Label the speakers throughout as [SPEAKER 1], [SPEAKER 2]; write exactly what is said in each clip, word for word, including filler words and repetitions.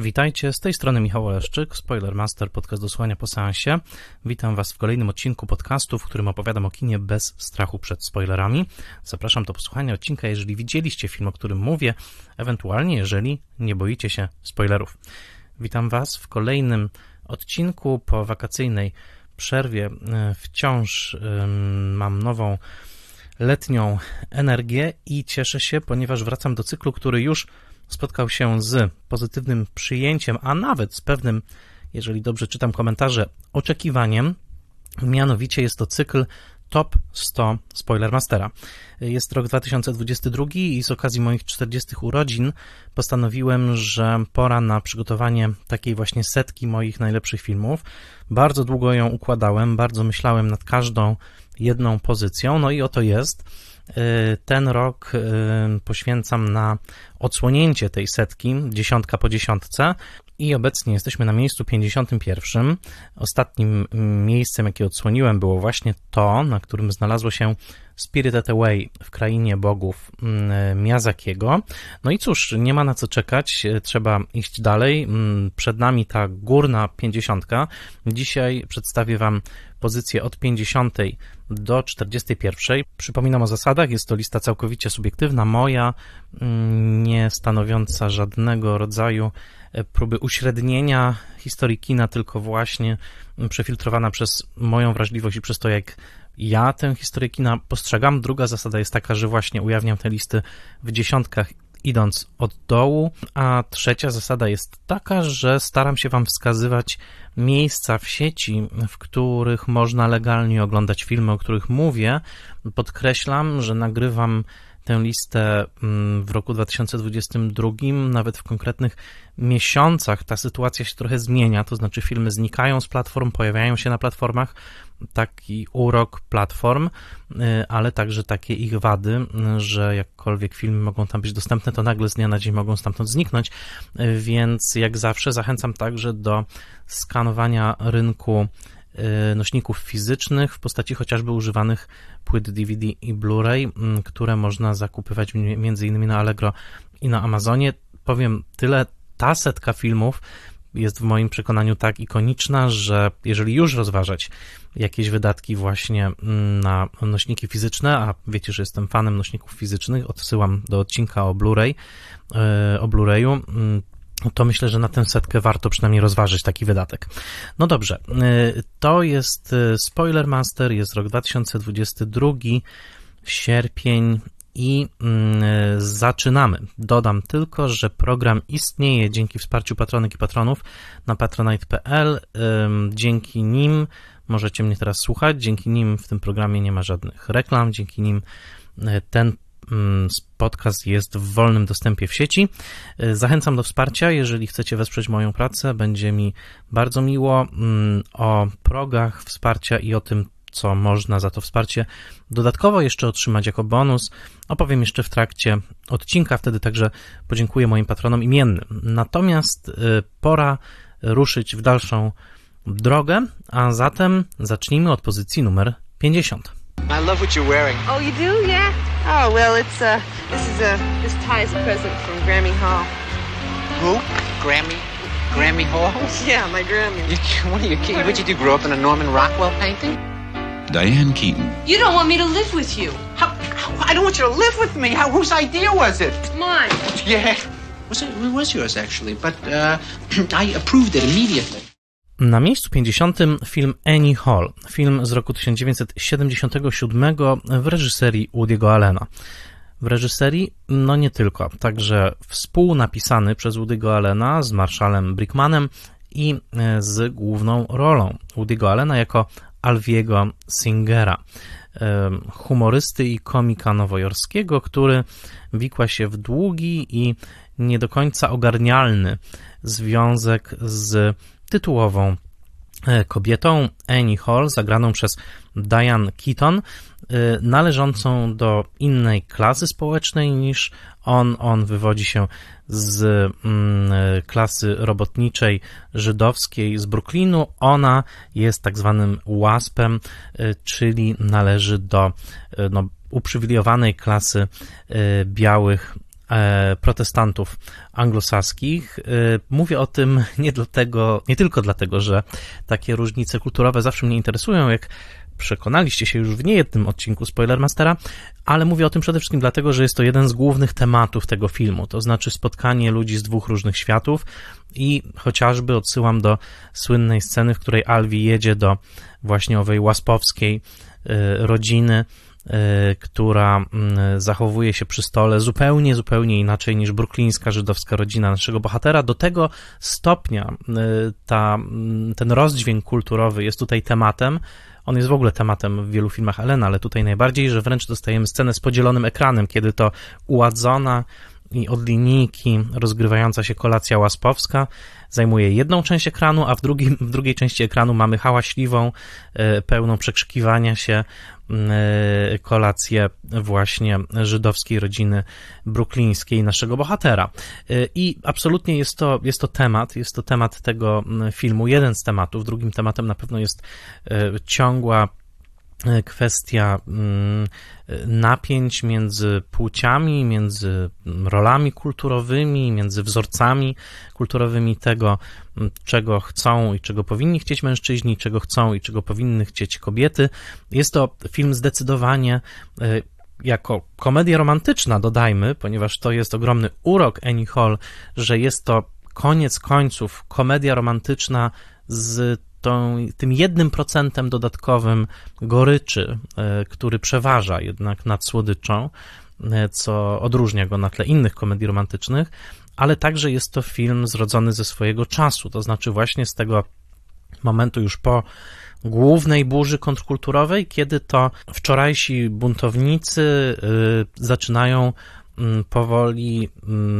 [SPEAKER 1] Witajcie, z tej strony Michał Oleszczyk, Spoilermaster, podcast do słuchania po seansie. Witam Was w kolejnym odcinku podcastu, w którym opowiadam o kinie bez strachu przed spoilerami. Zapraszam do posłuchania odcinka, jeżeli widzieliście film, o którym mówię, ewentualnie jeżeli nie boicie się spoilerów. Witam Was w kolejnym odcinku po wakacyjnej przerwie. Wciąż mam nową letnią energię i cieszę się, ponieważ wracam do cyklu, który już spotkał się z pozytywnym przyjęciem, a nawet z pewnym, jeżeli dobrze czytam komentarze, oczekiwaniem. Mianowicie jest to cykl Top sto Spoilermastera. Jest rok dwa tysiące dwudziesty drugi i z okazji moich czterdziestych urodzin postanowiłem, że pora na przygotowanie takiej właśnie setki moich najlepszych filmów. Bardzo długo ją układałem, bardzo myślałem nad każdą jedną pozycją, no i oto jest. Ten rok poświęcam na odsłonięcie tej setki, dziesiątka po dziesiątce, i obecnie jesteśmy na miejscu pięćdziesiątym pierwszym. Ostatnim miejscem, jakie odsłoniłem, było właśnie to, na którym znalazło się Spirited Away w Krainie Bogów Miyazakiego. No i cóż, nie ma na co czekać, trzeba iść dalej. Przed nami ta górna pięćdziesiątka. Dzisiaj przedstawię Wam pozycję od pięćdziesiątej do czterdziestej pierwszej. Przypominam o zasadach, jest to lista całkowicie subiektywna, moja, nie stanowiąca żadnego rodzaju próby uśrednienia historii kina, tylko właśnie przefiltrowana przez moją wrażliwość i przez to, jak ja tę historię kina postrzegam. Druga zasada jest taka, że właśnie ujawniam te listy w dziesiątkach, idąc od dołu, a trzecia zasada jest taka, że staram się Wam wskazywać miejsca w sieci, w których można legalnie oglądać filmy, o których mówię. Podkreślam, że nagrywam tę listę w roku dwa tysiące dwudziestym drugim, nawet w konkretnych miesiącach ta sytuacja się trochę zmienia, to znaczy filmy znikają z platform, pojawiają się na platformach, taki urok platform, ale także takie ich wady, że jakkolwiek filmy mogą tam być dostępne, to nagle z dnia na dzień mogą stamtąd zniknąć, więc jak zawsze zachęcam także do skanowania rynku nośników fizycznych w postaci chociażby używanych płyt D V D i Blu-ray, które można zakupywać między innymi na Allegro i na Amazonie. Powiem tyle, ta setka filmów jest w moim przekonaniu tak ikoniczna, że jeżeli już rozważać jakieś wydatki właśnie na nośniki fizyczne, a wiecie, że jestem fanem nośników fizycznych, odsyłam do odcinka o Blu-ray, o Blu-rayu, to myślę, że na tę setkę warto przynajmniej rozważyć taki wydatek. No dobrze, to jest Spoilermaster, jest rok dwa tysiące dwudziesty drugi, sierpień i zaczynamy. Dodam tylko, że program istnieje dzięki wsparciu patronek i patronów na patronite kropka p l. Dzięki nim możecie mnie teraz słuchać, dzięki nim w tym programie nie ma żadnych reklam, dzięki nim ten podcast jest w wolnym dostępie w sieci. Zachęcam do wsparcia, jeżeli chcecie wesprzeć moją pracę, będzie mi bardzo miło. O progach wsparcia i o tym, co można za to wsparcie dodatkowo jeszcze otrzymać jako bonus, opowiem jeszcze w trakcie odcinka, wtedy także podziękuję moim patronom imiennym. Natomiast pora ruszyć w dalszą drogę, a zatem zacznijmy od pozycji numer pięćdziesiąt.
[SPEAKER 2] I love what you're wearing.
[SPEAKER 3] Oh, you do? Yeah? Oh, well, it's, uh, this is a, this tie is a present from Grammy Hall.
[SPEAKER 2] Who? Grammy? Grammy Hall?
[SPEAKER 3] Yeah, my Grammy.
[SPEAKER 2] You, what are you kidding? What, you do, grow up in a Norman Rockwell painting?
[SPEAKER 4] Diane Keaton.
[SPEAKER 3] You don't want me to live with you.
[SPEAKER 2] How, how, I don't want you to live with me. How, whose idea was it?
[SPEAKER 3] Mine.
[SPEAKER 2] Yeah. Was it, it was yours, actually, but uh, I approved it immediately.
[SPEAKER 1] Na miejscu pięćdziesiątym film Annie Hall, film z roku tysiąc dziewięćset siedemdziesiątego siódmego w reżyserii Woody'ego Allena. W reżyserii, no nie tylko, także współnapisany przez Woody'ego Allena z Marshallem Brickmanem i z główną rolą Woody'ego Allena jako Alviego Singera, humorysty i komika nowojorskiego, który wikła się w długi i nie do końca ogarnialny związek z tytułową kobietą Annie Hall, zagraną przez Diane Keaton, należącą do innej klasy społecznej niż on. On wywodzi się z klasy robotniczej żydowskiej z Brooklynu. Ona jest tak zwanym łaspem, czyli należy do no, uprzywilejowanej klasy białych protestantów anglosaskich. Mówię o tym nie dlatego, nie tylko dlatego, że takie różnice kulturowe zawsze mnie interesują, jak przekonaliście się już w niejednym odcinku Spoilermastera, ale mówię o tym przede wszystkim dlatego, że jest to jeden z głównych tematów tego filmu, to znaczy spotkanie ludzi z dwóch różnych światów i chociażby odsyłam do słynnej sceny, w której Alfie jedzie do właśnie owej łaspowskiej rodziny, która zachowuje się przy stole zupełnie, zupełnie inaczej niż brooklińska żydowska rodzina naszego bohatera. Do tego stopnia ta, ten rozdźwięk kulturowy jest tutaj tematem. On jest w ogóle tematem w wielu filmach Allena, ale tutaj najbardziej, że wręcz dostajemy scenę z podzielonym ekranem, kiedy to uładzona i od linijki rozgrywająca się kolacja łaspowska zajmuje jedną część ekranu, a w, drugiej w drugiej części ekranu mamy hałaśliwą, pełną przekrzykiwania się kolację właśnie żydowskiej rodziny brooklińskiej naszego bohatera. I absolutnie jest to, jest to temat, jest to temat tego filmu, jeden z tematów. Drugim tematem na pewno jest ciągła kwestia napięć między płciami, między rolami kulturowymi, między wzorcami kulturowymi tego, czego chcą i czego powinni chcieć mężczyźni, czego chcą i czego powinny chcieć kobiety. Jest to film zdecydowanie jako komedia romantyczna, dodajmy, ponieważ to jest ogromny urok Annie Hall, że jest to koniec końców komedia romantyczna z Tą, tym jednym procentem dodatkowym goryczy, który przeważa jednak nad słodyczą, co odróżnia go na tle innych komedii romantycznych, ale także jest to film zrodzony ze swojego czasu, to znaczy właśnie z tego momentu już po głównej burzy kontrkulturowej, kiedy to wczorajsi buntownicy zaczynają powoli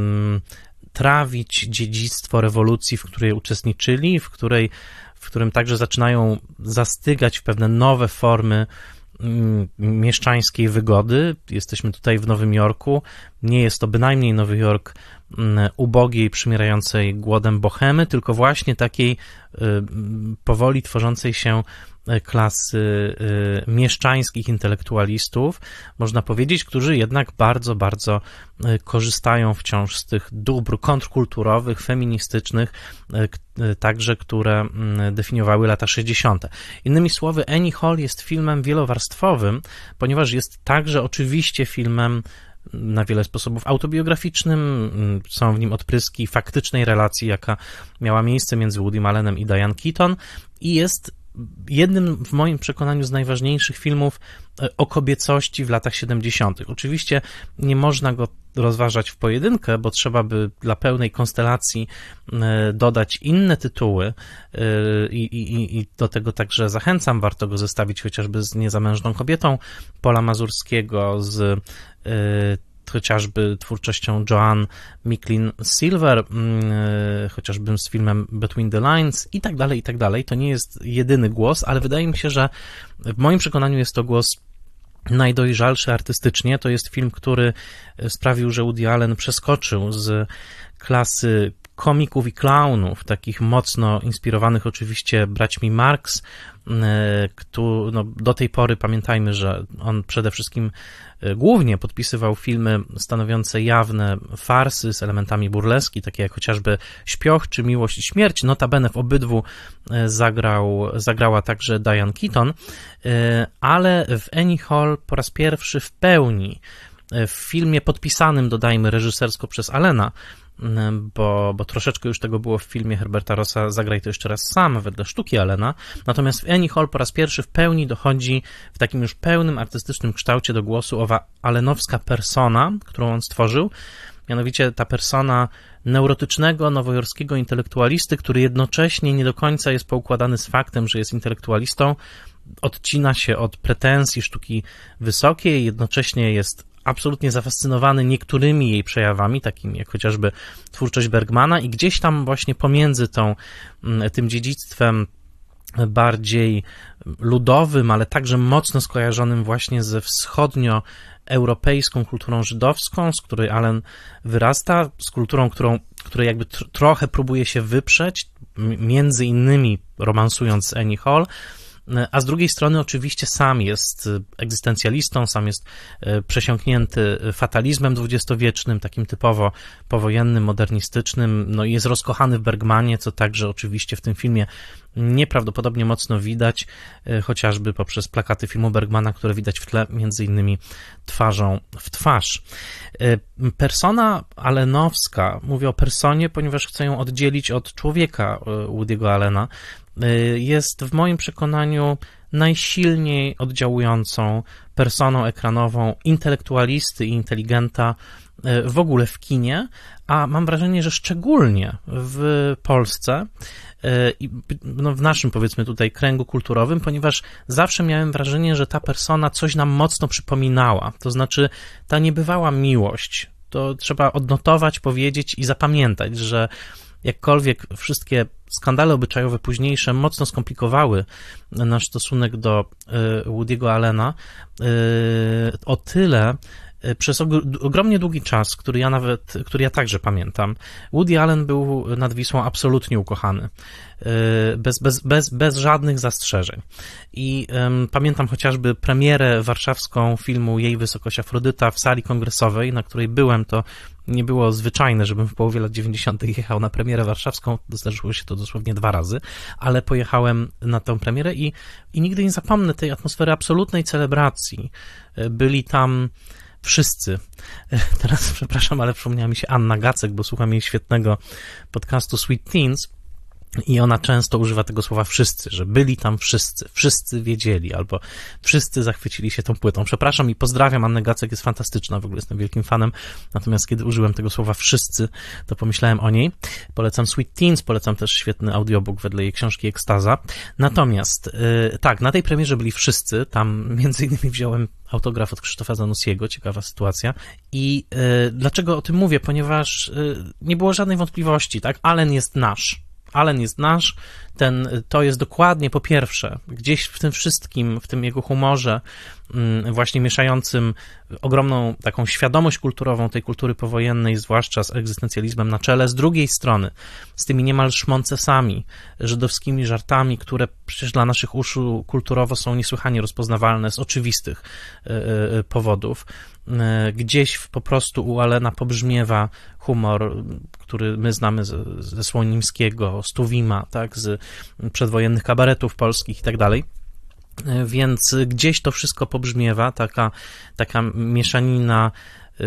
[SPEAKER 1] trawić dziedzictwo rewolucji, w której uczestniczyli, w której w którym także zaczynają zastygać w pewne nowe formy mieszczańskiej wygody. Jesteśmy tutaj w Nowym Jorku. Nie jest to bynajmniej Nowy Jork ubogiej, przymierającej głodem bohemy, tylko właśnie takiej powoli tworzącej się klasy mieszczańskich intelektualistów, można powiedzieć, którzy jednak bardzo, bardzo korzystają wciąż z tych dóbr kontrkulturowych, feministycznych, także które definiowały lata sześćdziesiąte. Innymi słowy, Annie Hall jest filmem wielowarstwowym, ponieważ jest także oczywiście filmem na wiele sposobów autobiograficznym, są w nim odpryski faktycznej relacji, jaka miała miejsce między Woodym Allenem i Diane Keaton i jest jednym w moim przekonaniu z najważniejszych filmów o kobiecości w latach siedemdziesiątych. Oczywiście nie można go rozważać w pojedynkę, bo trzeba by dla pełnej konstelacji dodać inne tytuły i, i, i do tego także zachęcam, warto go zestawić chociażby z Niezamężną kobietą Paula Mazurskiego, z chociażby twórczością Joanne Micklin-Silver, chociażby z filmem Between the Lines i tak dalej, i tak dalej. To nie jest jedyny głos, ale wydaje mi się, że w moim przekonaniu jest to głos najdojrzalszy artystycznie. To jest film, który sprawił, że Woody Allen przeskoczył z klasy komików i klaunów, takich mocno inspirowanych oczywiście braćmi Marx, kto, no, do tej pory pamiętajmy, że on przede wszystkim głównie podpisywał filmy stanowiące jawne farsy z elementami burleski, takie jak chociażby Śpioch czy Miłość i Śmierć. Notabene w obydwu zagrał, zagrała także Diane Keaton, ale w Annie Hall po raz pierwszy w pełni w filmie podpisanym, dodajmy, reżysersko przez Allena, bo, bo troszeczkę już tego było w filmie Herberta Rossa Zagraj to jeszcze raz sam, wedle sztuki Allena. Natomiast w Annie Hall po raz pierwszy w pełni dochodzi w takim już pełnym artystycznym kształcie do głosu owa allenowska persona, którą on stworzył, mianowicie ta persona neurotycznego, nowojorskiego intelektualisty, który jednocześnie nie do końca jest poukładany z faktem, że jest intelektualistą, odcina się od pretensji sztuki wysokiej, jednocześnie jest absolutnie zafascynowany niektórymi jej przejawami, takimi jak chociażby twórczość Bergmana i gdzieś tam właśnie pomiędzy tą, tym dziedzictwem bardziej ludowym, ale także mocno skojarzonym właśnie ze wschodnioeuropejską kulturą żydowską, z której Allen wyrasta, z kulturą, którą, której jakby tr- trochę próbuje się wyprzeć, między innymi romansując z Annie Hall, a z drugiej strony oczywiście sam jest egzystencjalistą, sam jest przesiąknięty fatalizmem dwudziestowiecznym, takim typowo powojennym, modernistycznym, no i jest rozkochany w Bergmanie, co także oczywiście w tym filmie nieprawdopodobnie mocno widać, chociażby poprzez plakaty filmu Bergmana, które widać w tle, między innymi Twarzą w twarz. Persona allenowska, mówię o personie, ponieważ chcę ją oddzielić od człowieka Woody'ego Allena, jest w moim przekonaniu najsilniej oddziałującą personą ekranową intelektualisty i inteligenta w ogóle w kinie, a mam wrażenie, że szczególnie w Polsce i no w naszym, powiedzmy tutaj, kręgu kulturowym, ponieważ zawsze miałem wrażenie, że ta persona coś nam mocno przypominała, to znaczy ta niebywała miłość, to trzeba odnotować, powiedzieć i zapamiętać, że jakkolwiek wszystkie skandale obyczajowe późniejsze mocno skomplikowały nasz stosunek do Woody'ego Allena, o tyle przez ogromnie długi czas, który ja nawet, który ja także pamiętam, Woody Allen był nad Wisłą absolutnie ukochany, bez, bez, bez, bez żadnych zastrzeżeń. I um, pamiętam chociażby premierę warszawską filmu Jej Wysokość Afrodyta w sali kongresowej, na której byłem, to nie było zwyczajne, żebym w połowie lat dziewięćdziesiątych jechał na premierę warszawską, zdarzyło się to dosłownie dwa razy, ale pojechałem na tę premierę i, i nigdy nie zapomnę tej atmosfery absolutnej celebracji. Byli tam wszyscy. Teraz przepraszam, ale przypomniała mi się Anna Gacek, bo słucham jej świetnego podcastu Sweet Teens i ona często używa tego słowa wszyscy, że byli tam wszyscy, wszyscy wiedzieli, albo wszyscy zachwycili się tą płytą. Przepraszam i pozdrawiam, Annę Gacek jest fantastyczna, w ogóle jestem wielkim fanem, natomiast kiedy użyłem tego słowa wszyscy, to pomyślałem o niej. Polecam Sweet Teens, polecam też świetny audiobook wedle jej książki Ekstaza. Natomiast yy, tak, na tej premierze byli wszyscy, tam między innymi wziąłem autograf od Krzysztofa Zanussiego, ciekawa sytuacja. I yy, dlaczego o tym mówię? Ponieważ yy, nie było żadnej wątpliwości, tak? Allen jest nasz. Allen jest nasz, ten, to jest dokładnie po pierwsze, gdzieś w tym wszystkim, w tym jego humorze, właśnie mieszającym ogromną taką świadomość kulturową tej kultury powojennej, zwłaszcza z egzystencjalizmem na czele, z drugiej strony z tymi niemal szmoncesami, żydowskimi żartami, które przecież dla naszych uszu kulturowo są niesłychanie rozpoznawalne z oczywistych powodów. Gdzieś w, po prostu u Allena pobrzmiewa humor, który my znamy ze, ze Słonimskiego, z Tuwima, tak, z przedwojennych kabaretów polskich i tak dalej. Więc gdzieś to wszystko pobrzmiewa, taka, taka mieszanina yy,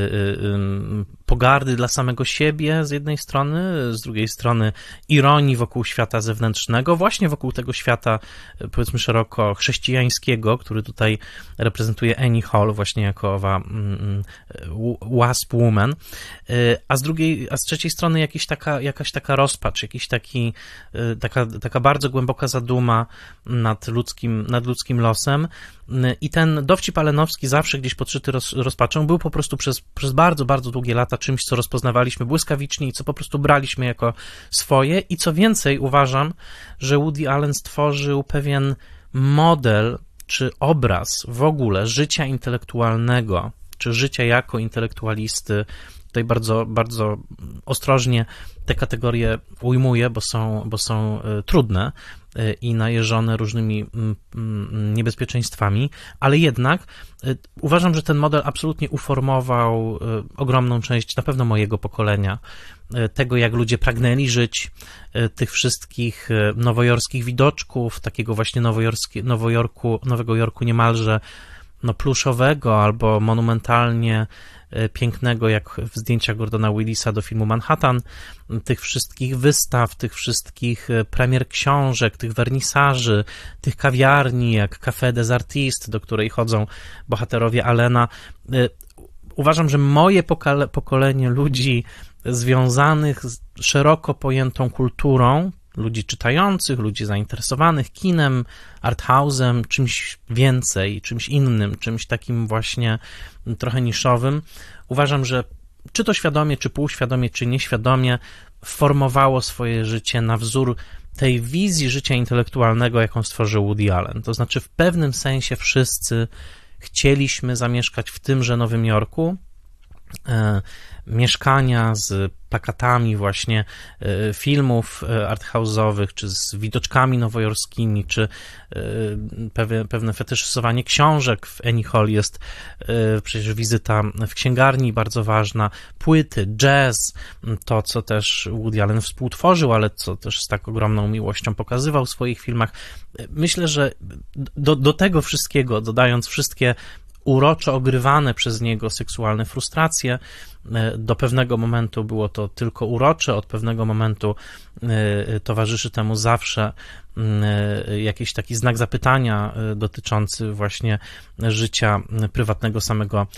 [SPEAKER 1] yy, pogardy dla samego siebie z jednej strony, z drugiej strony ironii wokół świata zewnętrznego, właśnie wokół tego świata, powiedzmy szeroko chrześcijańskiego, który tutaj reprezentuje Annie Hall właśnie jako owa mm, wasp woman, a z drugiej, a z trzeciej strony jakaś taka, jakaś taka rozpacz, jakiś taki, taka, taka bardzo głęboka zaduma nad ludzkim, nad ludzkim losem i ten dowcip allenowski zawsze gdzieś podszyty roz, rozpaczą był po prostu przez, przez bardzo, bardzo długie lata czymś, co rozpoznawaliśmy błyskawicznie i co po prostu braliśmy jako swoje i co więcej uważam, że Woody Allen stworzył pewien model czy obraz w ogóle życia intelektualnego, czy życia jako intelektualisty. Tutaj bardzo, bardzo ostrożnie te kategorie ujmuję, bo są, bo są trudne i najeżone różnymi niebezpieczeństwami, ale jednak uważam, że ten model absolutnie uformował ogromną część na pewno mojego pokolenia, tego jak ludzie pragnęli żyć, tych wszystkich nowojorskich widoczków, takiego właśnie nowojorski, Nowojorku, Nowego Jorku niemalże no pluszowego albo monumentalnie pięknego, jak w zdjęciach Gordona Willisa do filmu Manhattan, tych wszystkich wystaw, tych wszystkich premier książek, tych wernisaży, tych kawiarni, jak Café des Artistes, do której chodzą bohaterowie Allena. Uważam, że moje pokolenie ludzi związanych z szeroko pojętą kulturą, ludzi czytających, ludzi zainteresowanych kinem, arthouse'em, czymś więcej, czymś innym, czymś takim właśnie trochę niszowym. Uważam, że czy to świadomie, czy półświadomie, czy nieświadomie formowało swoje życie na wzór tej wizji życia intelektualnego, jaką stworzył Woody Allen. To znaczy w pewnym sensie wszyscy chcieliśmy zamieszkać w tymże Nowym Jorku, mieszkania z plakatami właśnie filmów arthouse'owych, czy z widoczkami nowojorskimi, czy pewne, pewne fetyszyzowanie książek. W Annie Hall jest przecież wizyta w księgarni bardzo ważna, płyty, jazz, to co też Woody Allen współtworzył, ale co też z tak ogromną miłością pokazywał w swoich filmach. Myślę, że do, do tego wszystkiego, dodając wszystkie uroczo ogrywane przez niego seksualne frustracje, do pewnego momentu było to tylko urocze, od pewnego momentu towarzyszy temu zawsze jakiś taki znak zapytania dotyczący właśnie życia prywatnego samego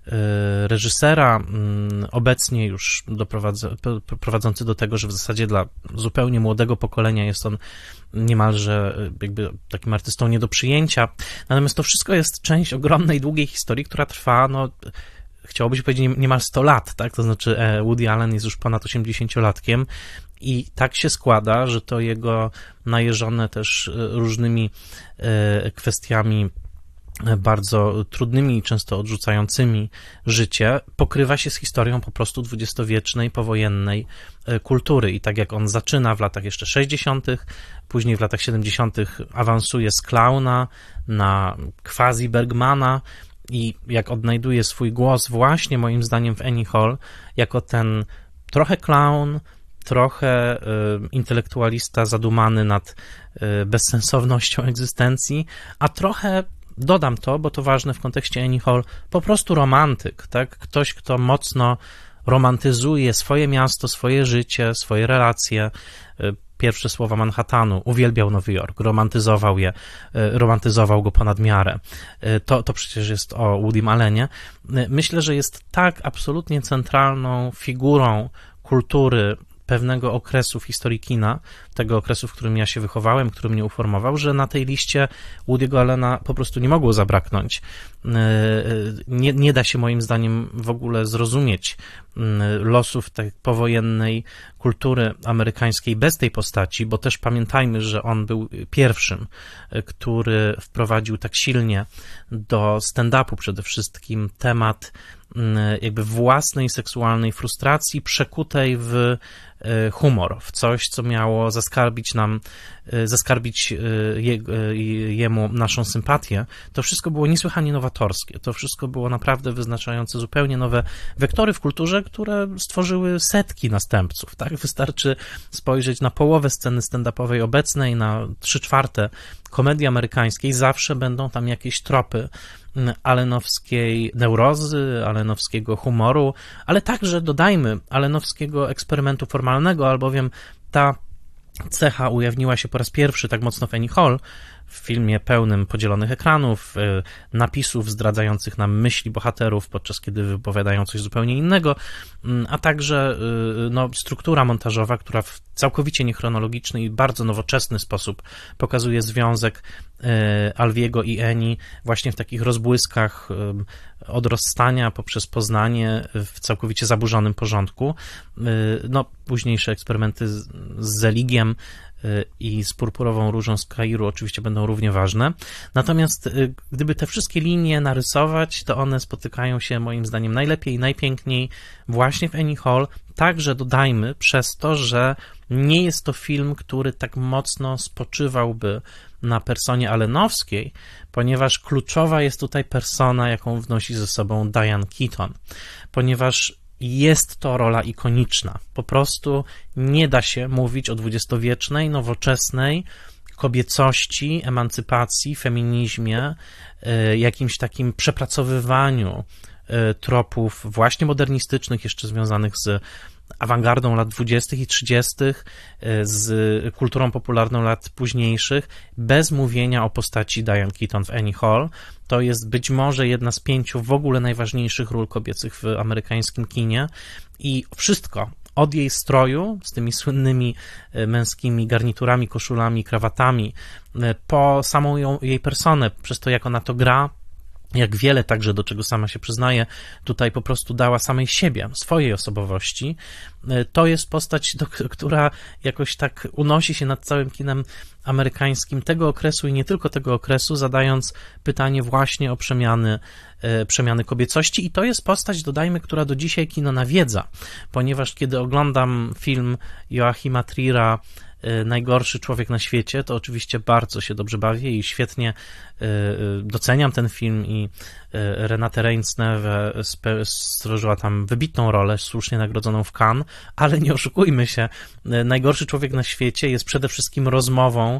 [SPEAKER 1] reżysera, obecnie już prowadzący do tego, że w zasadzie dla zupełnie młodego pokolenia jest on niemalże jakby takim artystą nie do przyjęcia. Natomiast to wszystko jest część ogromnej, długiej historii, która trwa, no chciałoby się powiedzieć niemal sto lat, tak? To znaczy Woody Allen jest już ponad osiemdziesięciolatkiem i tak się składa, że to jego najeżone też różnymi kwestiami bardzo trudnymi i często odrzucającymi życie, pokrywa się z historią po prostu dwudziestowiecznej, powojennej kultury. I tak jak on zaczyna w latach jeszcze sześćdziesiątych, później w latach siedemdziesiątych awansuje z klauna na quasi Bergmana, i jak odnajduje swój głos właśnie moim zdaniem w Annie Hall, jako ten trochę clown, trochę y, intelektualista zadumany nad y, bezsensownością egzystencji, a trochę, dodam to, bo to ważne w kontekście Annie Hall, po prostu romantyk, tak? Ktoś, kto mocno romantyzuje swoje miasto, swoje życie, swoje relacje. Y, Pierwsze słowa Manhattanu, uwielbiał Nowy Jork, romantyzował je, romantyzował go ponad miarę. To, to przecież jest o Woodym Allenie. Myślę, że jest tak absolutnie centralną figurą kultury pewnego okresu w historii kina, tego okresu, w którym ja się wychowałem, który mnie uformował, że na tej liście Woody'ego Allena po prostu nie mogło zabraknąć. Nie, nie da się moim zdaniem w ogóle zrozumieć losów tej powojennej kultury amerykańskiej bez tej postaci, bo też pamiętajmy, że on był pierwszym, który wprowadził tak silnie do stand-upu przede wszystkim temat jakby własnej seksualnej frustracji przekutej w humor, w coś, co miało zaskarbić nam, zaskarbić je, jemu naszą sympatię. To wszystko było niesłychanie nowatorskie. To wszystko było naprawdę wyznaczające zupełnie nowe wektory w kulturze, które stworzyły setki następców. Tak? Wystarczy spojrzeć na połowę sceny stand-upowej obecnej, na trzy czwarte komedii amerykańskiej, zawsze będą tam jakieś tropy allenowskiej neurozy, allenowskiego humoru, ale także, dodajmy, allenowskiego eksperymentu formalnego, albowiem ta cecha ujawniła się po raz pierwszy tak mocno w Annie Hall, w filmie pełnym podzielonych ekranów, napisów zdradzających nam myśli bohaterów, podczas kiedy wypowiadają coś zupełnie innego, a także no, struktura montażowa, która w całkowicie niechronologiczny i bardzo nowoczesny sposób pokazuje związek Alviego i Annie właśnie w takich rozbłyskach od rozstania poprzez poznanie w całkowicie zaburzonym porządku. No, późniejsze eksperymenty z, z Zeligiem i z Purpurową Różą z Kairu oczywiście będą równie ważne. Natomiast gdyby te wszystkie linie narysować, to one spotykają się moim zdaniem najlepiej i najpiękniej właśnie w Annie Hall. Także dodajmy przez to, że nie jest to film, który tak mocno spoczywałby na personie allenowskiej, ponieważ kluczowa jest tutaj persona, jaką wnosi ze sobą Diane Keaton, ponieważ jest to rola ikoniczna. Po prostu nie da się mówić o dwudziestowiecznej, nowoczesnej kobiecości, emancypacji, feminizmie, jakimś takim przepracowywaniu tropów właśnie modernistycznych, jeszcze związanych z awangardą lat dwudziestych i trzydziestych, z kulturą popularną lat późniejszych, bez mówienia o postaci Diane Keaton w Annie Hall. To jest być może jedna z pięciu w ogóle najważniejszych ról kobiecych w amerykańskim kinie i wszystko od jej stroju, z tymi słynnymi męskimi garniturami, koszulami, krawatami, po samą ją, jej personę, przez to jak ona to gra, jak wiele także, do czego sama się przyznaje, tutaj po prostu dała samej siebie, swojej osobowości. To jest postać, do, która jakoś tak unosi się nad całym kinem amerykańskim tego okresu i nie tylko tego okresu, zadając pytanie właśnie o przemiany, przemiany kobiecości. I to jest postać, dodajmy, która do dzisiaj kino nawiedza, ponieważ kiedy oglądam film Joachima Trier'a Najgorszy człowiek na świecie, to oczywiście bardzo się dobrze bawię i świetnie doceniam ten film i Renate Reinsneve stworzyła tam wybitną rolę, słusznie nagrodzoną w Cannes, ale nie oszukujmy się, Najgorszy człowiek na świecie jest przede wszystkim rozmową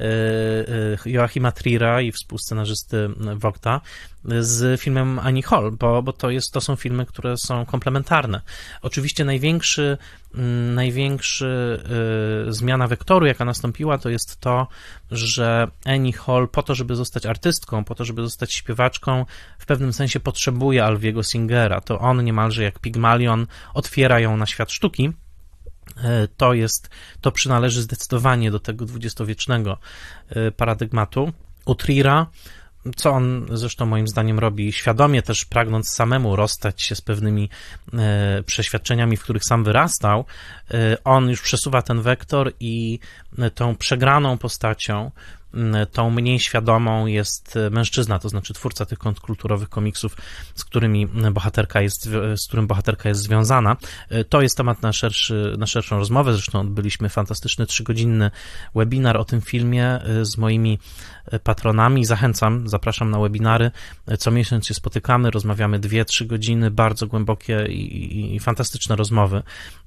[SPEAKER 1] Joachima Trier'a i współscenarzysty Vogta z filmem Annie Hall, bo, bo to, jest, to są filmy, które są komplementarne. Oczywiście największy, największy zmiana wektoru, jaka nastąpiła, to jest to, że Annie Hall po to, żeby zostać artystką, po to, żeby zostać śpiewaczką, w pewnym sensie potrzebuje Alviego Singera. To on niemalże jak Pygmalion otwiera ją na świat sztuki. To jest, to przynależy zdecydowanie do tego dwudziestowiecznego paradygmatu. U Trier'a, co on zresztą moim zdaniem robi świadomie, też pragnąc samemu rozstać się z pewnymi e, przeświadczeniami, w których sam wyrastał, e, on już przesuwa ten wektor i tą przegraną postacią, tą mniej świadomą jest mężczyzna, to znaczy twórca tych kontrkulturowych komiksów, z którymi bohaterka jest, z którym bohaterka jest związana. To jest temat na, szerszy, na szerszą rozmowę, zresztą odbyliśmy fantastyczny trzygodzinny webinar o tym filmie z moimi patronami. Zachęcam, zapraszam na webinary. Co miesiąc się spotykamy, rozmawiamy dwie, trzy godziny, bardzo głębokie i, i, i fantastyczne rozmowy.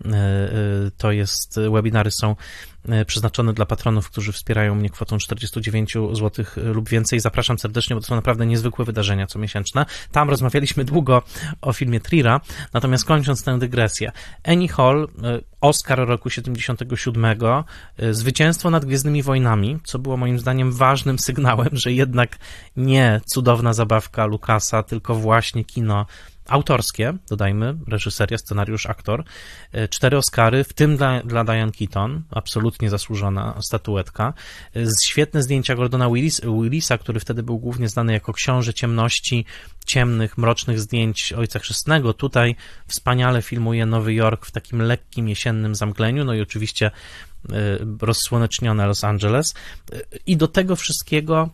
[SPEAKER 1] To jest, webinary są przeznaczone dla patronów, którzy wspierają mnie kwotą czterdzieści dziewięć złotych lub więcej. Zapraszam serdecznie, bo to są naprawdę niezwykłe wydarzenia comiesięczne. Tam rozmawialiśmy długo o filmie Trier'a, natomiast kończąc tę dygresję. Annie Hall, Oscar roku siedemdziesiątego siódmego, zwycięstwo nad Gwiezdnymi Wojnami, co było moim zdaniem ważnym sygnałem, że jednak nie cudowna zabawka Lucasa, tylko właśnie kino autorskie, dodajmy, reżyseria, scenariusz, aktor. Cztery Oscary, w tym dla, dla Diane Keaton, absolutnie zasłużona statuetka. Świetne zdjęcia Gordona Willis, Willisa, który wtedy był głównie znany jako książę ciemności, ciemnych, mrocznych zdjęć Ojca Chrzestnego. Tutaj wspaniale filmuje Nowy Jork w takim lekkim, jesiennym zamgleniu, no i oczywiście rozsłonecznione Los Angeles. I do tego wszystkiego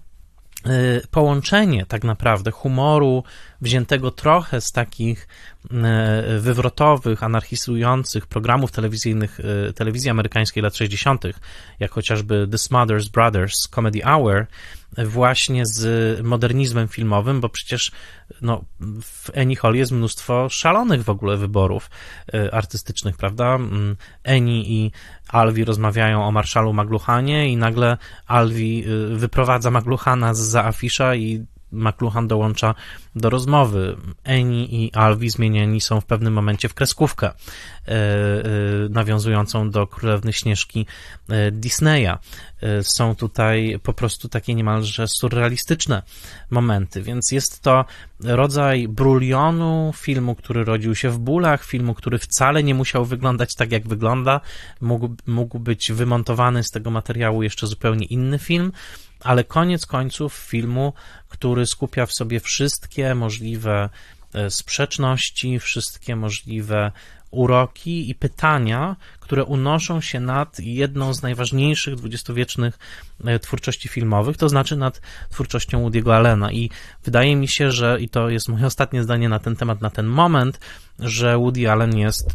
[SPEAKER 1] połączenie tak naprawdę humoru wziętego trochę z takich wywrotowych, anarchizujących programów telewizyjnych telewizji amerykańskiej lat sześćdziesiątych, jak chociażby The Smothers Brothers Comedy Hour, właśnie z modernizmem filmowym, bo przecież no, w Annie Hall jest mnóstwo szalonych w ogóle wyborów artystycznych, prawda? Annie i Alvi rozmawiają o marszalu McLuhanie i nagle Alvi wyprowadza McLuhana zza afisza i McLuhan dołącza do rozmowy. Annie i Alvi zmienieni są w pewnym momencie w kreskówkę e, e, nawiązującą do Królewny Śnieżki e, Disneya. E, są tutaj po prostu takie niemalże surrealistyczne momenty, więc jest to rodzaj brulionu filmu, który rodził się w bólach, filmu, który wcale nie musiał wyglądać tak, jak wygląda. Mógł, mógł być wymontowany z tego materiału jeszcze zupełnie inny film, ale koniec końców filmu, który skupia w sobie wszystkie możliwe sprzeczności, wszystkie możliwe uroki i pytania, które unoszą się nad jedną z najważniejszych dwudziestowiecznych twórczości filmowych, to znaczy nad twórczością Woody'ego Allena. I wydaje mi się, że, i to jest moje ostatnie zdanie na ten temat, na ten moment, że Woody Allen jest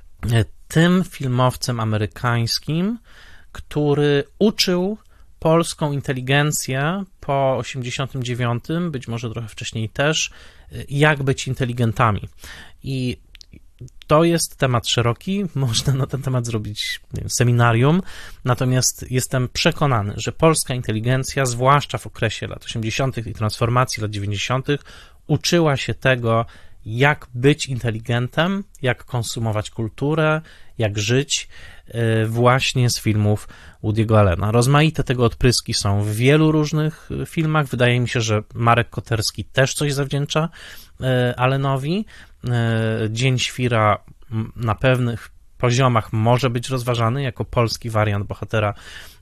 [SPEAKER 1] tym filmowcem amerykańskim, który uczył polską inteligencję po osiemdziesiątym dziewiątym, być może trochę wcześniej też, jak być inteligentami. I to jest temat szeroki, można na ten temat zrobić nie wiem, seminarium, natomiast jestem przekonany, że polska inteligencja, zwłaszcza w okresie lat osiemdziesiątych i transformacji lat dziewięćdziesiątych, uczyła się tego, jak być inteligentem, jak konsumować kulturę, jak żyć, właśnie z filmów Woody'ego Allena. Rozmaite tego odpryski są w wielu różnych filmach. Wydaje mi się, że Marek Koterski też coś zawdzięcza Allenowi. Dzień Świra na pewnych poziomach może być rozważany jako polski wariant bohatera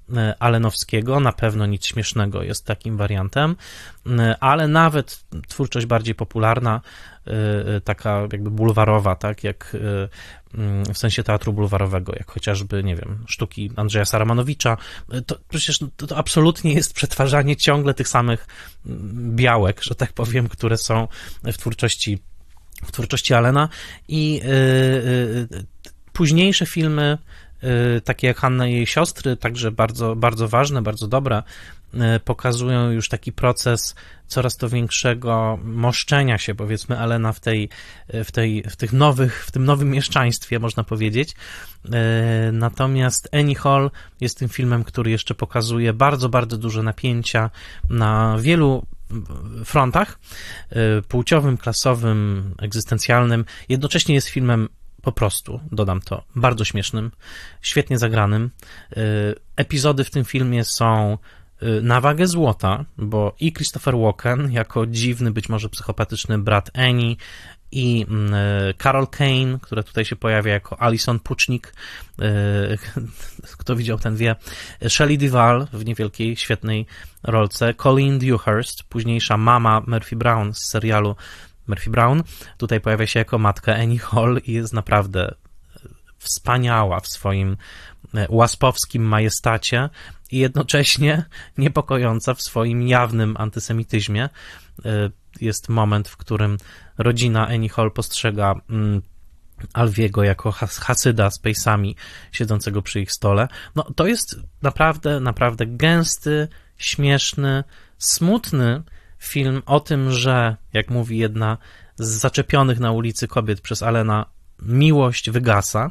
[SPEAKER 1] Allenowskiego, na pewno Nic śmiesznego jest takim wariantem, ale nawet twórczość bardziej popularna, taka jakby bulwarowa, tak, jak w sensie teatru bulwarowego, jak chociażby, nie wiem, sztuki Andrzeja Saramanowicza, to przecież to, to absolutnie jest przetwarzanie ciągle tych samych białek, że tak powiem, które są w twórczości w twórczości Allena i yy, yy, późniejsze filmy, yy, takie jak Hanna i jej siostry, także bardzo, bardzo ważne, bardzo dobre, yy, pokazują już taki proces coraz to większego moszczenia się, powiedzmy, Allena w tej, w tej, w tych nowych, w tym nowym mieszczaństwie, można powiedzieć. Yy, natomiast Annie Hall jest tym filmem, który jeszcze pokazuje bardzo, bardzo duże napięcia na wielu frontach, płciowym, klasowym, egzystencjalnym. Jednocześnie jest filmem po prostu, dodam to, bardzo śmiesznym, świetnie zagranym. Epizody w tym filmie są na wagę złota, bo i Christopher Walken jako dziwny, być może psychopatyczny brat Annie, i Carol Kane, która tutaj się pojawia jako Alison Pucznik, kto widział, ten wie, Shelley Duvall w niewielkiej, świetnej rolce, Colleen Dewhurst, późniejsza mama Murphy Brown z serialu Murphy Brown, tutaj pojawia się jako matka Annie Hall i jest naprawdę wspaniała w swoim łaspowskim majestacie i jednocześnie niepokojąca w swoim jawnym antysemityzmie. Jest moment, w którym rodzina Annie Hall postrzega Alwiego jako hasyda z pejsami siedzącego przy ich stole. No, to jest naprawdę, naprawdę gęsty, śmieszny, smutny film o tym, że, jak mówi jedna z zaczepionych na ulicy kobiet przez Allena, miłość wygasa.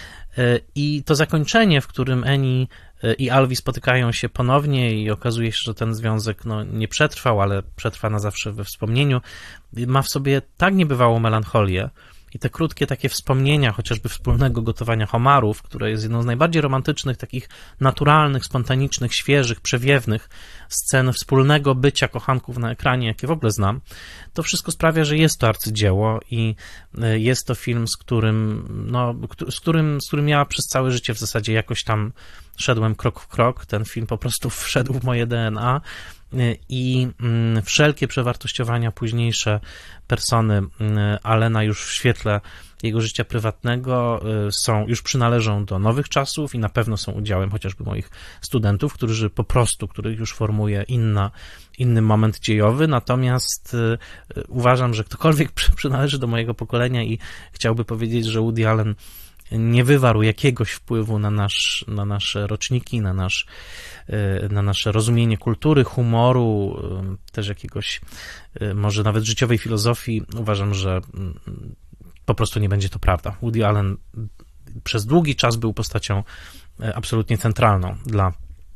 [SPEAKER 1] I to zakończenie, w którym Annie i Alwi spotykają się ponownie i okazuje się, że ten związek no, nie przetrwał, ale przetrwa na zawsze we wspomnieniu, ma w sobie tak niebywałą melancholię i te krótkie takie wspomnienia, chociażby wspólnego gotowania homarów, które jest jedną z najbardziej romantycznych, takich naturalnych, spontanicznych, świeżych, przewiewnych scen wspólnego bycia kochanków na ekranie, jakie w ogóle znam, to wszystko sprawia, że jest to arcydzieło i jest to film, z którym, no, z którym, z którym ja przez całe życie w zasadzie jakoś tam szedłem krok w krok. Ten film po prostu wszedł w moje D N A i wszelkie przewartościowania późniejsze persony Allena już w świetle jego życia prywatnego są, już przynależą do nowych czasów i na pewno są udziałem chociażby moich studentów, którzy po prostu, których już formuje inna, inny moment dziejowy, natomiast uważam, że ktokolwiek przynależy do mojego pokolenia i chciałby powiedzieć, że Woody Allen nie wywarł jakiegoś wpływu na, nasz, na nasze roczniki, na, nasz, na nasze rozumienie kultury, humoru, też jakiegoś może nawet życiowej filozofii, uważam, że po prostu nie będzie to prawda. Woody Allen przez długi czas był postacią absolutnie centralną dla,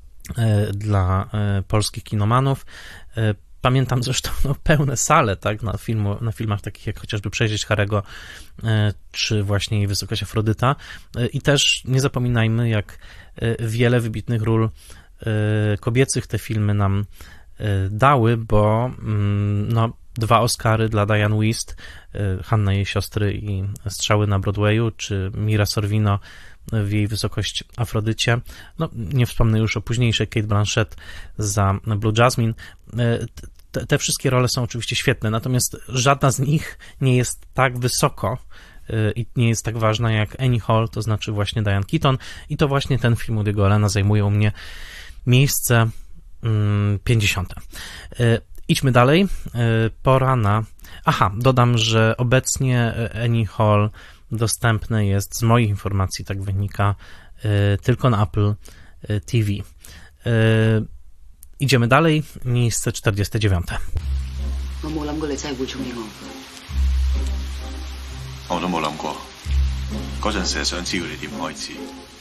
[SPEAKER 1] dla polskich kinomanów. Pamiętam zresztą no, pełne sale, tak, na, filmu, na filmach takich jak chociażby Przejrzeć Harego, czy właśnie Jej Wysokość Afrodyta. I też nie zapominajmy, jak wiele wybitnych ról kobiecych te filmy nam dały, bo no, dwa Oscary dla Diane Wiest, Hanna i jej siostry i Strzały na Broadwayu, czy Mira Sorvino w Jej Wysokość Afrodycie. No, nie wspomnę już o późniejszej Cate Blanchett za Blue Jasmine. Te, te wszystkie role są oczywiście świetne, natomiast żadna z nich nie jest tak wysoko i nie jest tak ważna jak Annie Hall, to znaczy właśnie Diane Keaton, i to właśnie ten film Woody'ego Allena zajmuje u mnie miejsce pięćdziesiąte. Idźmy dalej. Pora na... Aha, dodam, że obecnie Annie Hall dostępne jest, z moich informacji tak wynika, tylko na Apple T V. Idziemy dalej. Miejsce czterdzieste dziewiąte.
[SPEAKER 5] 我冇諗過你真係會中意我。
[SPEAKER 4] 我都冇諗過，嗰陣時係想知佢哋點開始。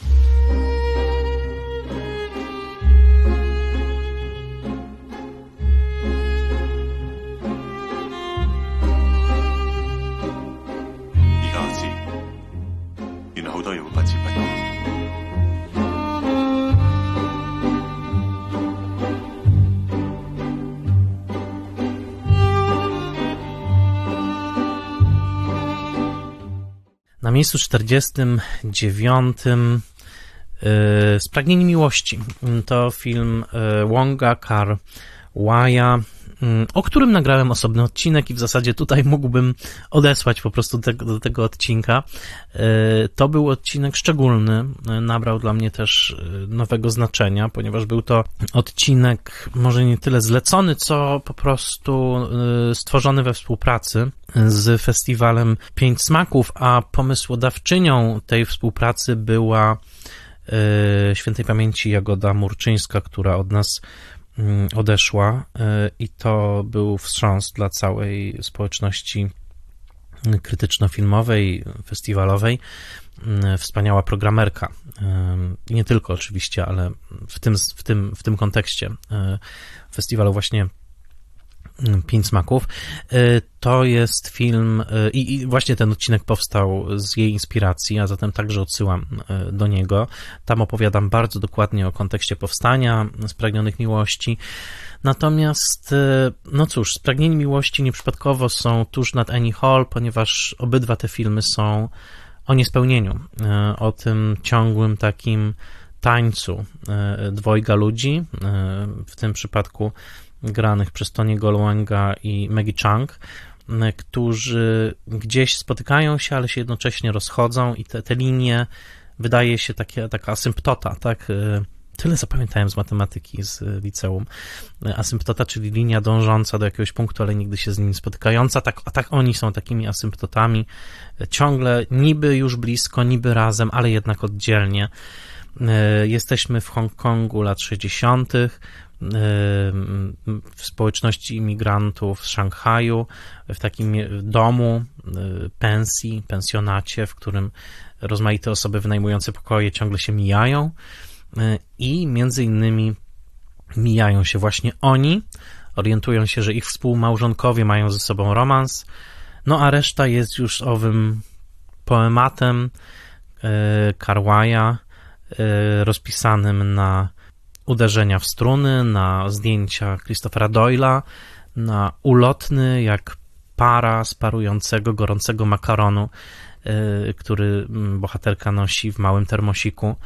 [SPEAKER 4] 而家我知，原來好多嘢會不知不覺。
[SPEAKER 1] Na miejscu czterdziestym dziewiątym Spragnieni miłości to film Wonga Kar-wai'a, o którym nagrałem osobny odcinek i w zasadzie tutaj mógłbym odesłać po prostu te, do tego odcinka. To był odcinek szczególny, nabrał dla mnie też nowego znaczenia, ponieważ był to odcinek może nie tyle zlecony, co po prostu stworzony we współpracy z festiwalem Pięć Smaków, a pomysłodawczynią tej współpracy była świętej pamięci Jagoda Murczyńska, która od nas odeszła, i to był wstrząs dla całej społeczności krytyczno-filmowej, festiwalowej. Wspaniała programerka. I nie tylko oczywiście, ale w tym, w tym, w tym kontekście festiwalu właśnie Pięć Smaków. To jest film i, i właśnie ten odcinek powstał z jej inspiracji, a zatem także odsyłam do niego. Tam opowiadam bardzo dokładnie o kontekście powstania Spragnionych Miłości. Natomiast, no cóż, Spragnieni Miłości nieprzypadkowo są tuż nad Annie Hall, ponieważ obydwa te filmy są o niespełnieniu, o tym ciągłym takim tańcu dwojga ludzi, w tym przypadku granych przez Tony'ego Leunga i Maggie Chung, którzy gdzieś spotykają się, ale się jednocześnie rozchodzą i te, te linie, wydaje się takie, taka asymptota, tak? Tyle zapamiętałem z matematyki z liceum. Asymptota, czyli linia dążąca do jakiegoś punktu, ale nigdy się z nim spotykająca. Tak, a tak oni są takimi asymptotami, ciągle niby już blisko, niby razem, ale jednak oddzielnie. Jesteśmy w Hongkongu lat sześćdziesiątych, w społeczności imigrantów z Szanghaju, w takim domu, pensji, pensjonacie, w którym rozmaite osoby wynajmujące pokoje ciągle się mijają i między innymi mijają się właśnie oni, orientują się, że ich współmałżonkowie mają ze sobą romans, no a reszta jest już owym poematem Kar-wai'a rozpisanym na uderzenia w struny, na zdjęcia Christophera Doyle'a, na ulotny jak para sparującego gorącego makaronu, który bohaterka nosi w małym termosiku,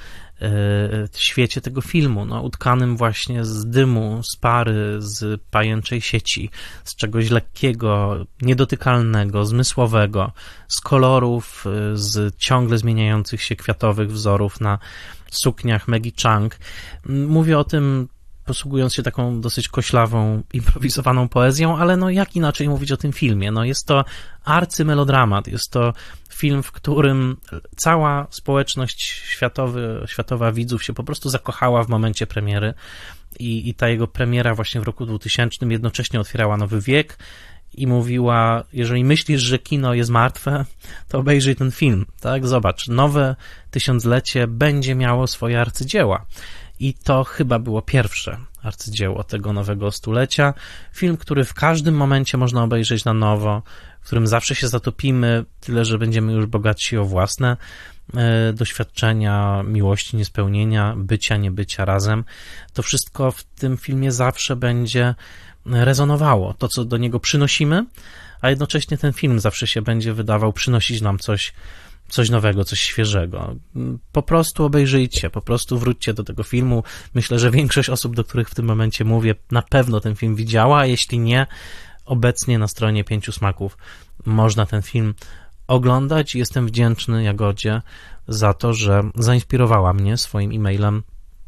[SPEAKER 1] w świecie tego filmu, no, utkanym właśnie z dymu, z pary, z pajęczej sieci, z czegoś lekkiego, niedotykalnego, zmysłowego, z kolorów, z ciągle zmieniających się kwiatowych wzorów na sukniach Maggie Chung. Mówię o tym posługując się taką dosyć koślawą, improwizowaną poezją, ale no jak inaczej mówić o tym filmie? No jest to arcymelodramat, jest to film, w którym cała społeczność światowy, światowa widzów się po prostu zakochała w momencie premiery i, i ta jego premiera właśnie w roku dwutysięcznym jednocześnie otwierała nowy wiek i mówiła, jeżeli myślisz, że kino jest martwe, to obejrzyj ten film, tak? Zobacz, nowe tysiąclecie będzie miało swoje arcydzieła. I to chyba było pierwsze arcydzieło tego nowego stulecia. Film, który w każdym momencie można obejrzeć na nowo, w którym zawsze się zatopimy, tyle że będziemy już bogatsi o własne e, doświadczenia, miłości, niespełnienia, bycia, niebycia razem. To wszystko w tym filmie zawsze będzie rezonowało. To, co do niego przynosimy, a jednocześnie ten film zawsze się będzie wydawał przynosić nam coś coś nowego, coś świeżego. Po prostu obejrzyjcie, po prostu wróćcie do tego filmu. Myślę, że większość osób, do których w tym momencie mówię, na pewno ten film widziała, a jeśli nie, obecnie na stronie Pięciu Smaków można ten film oglądać. Jestem wdzięczny Jagodzie za to, że zainspirowała mnie swoim e-mailem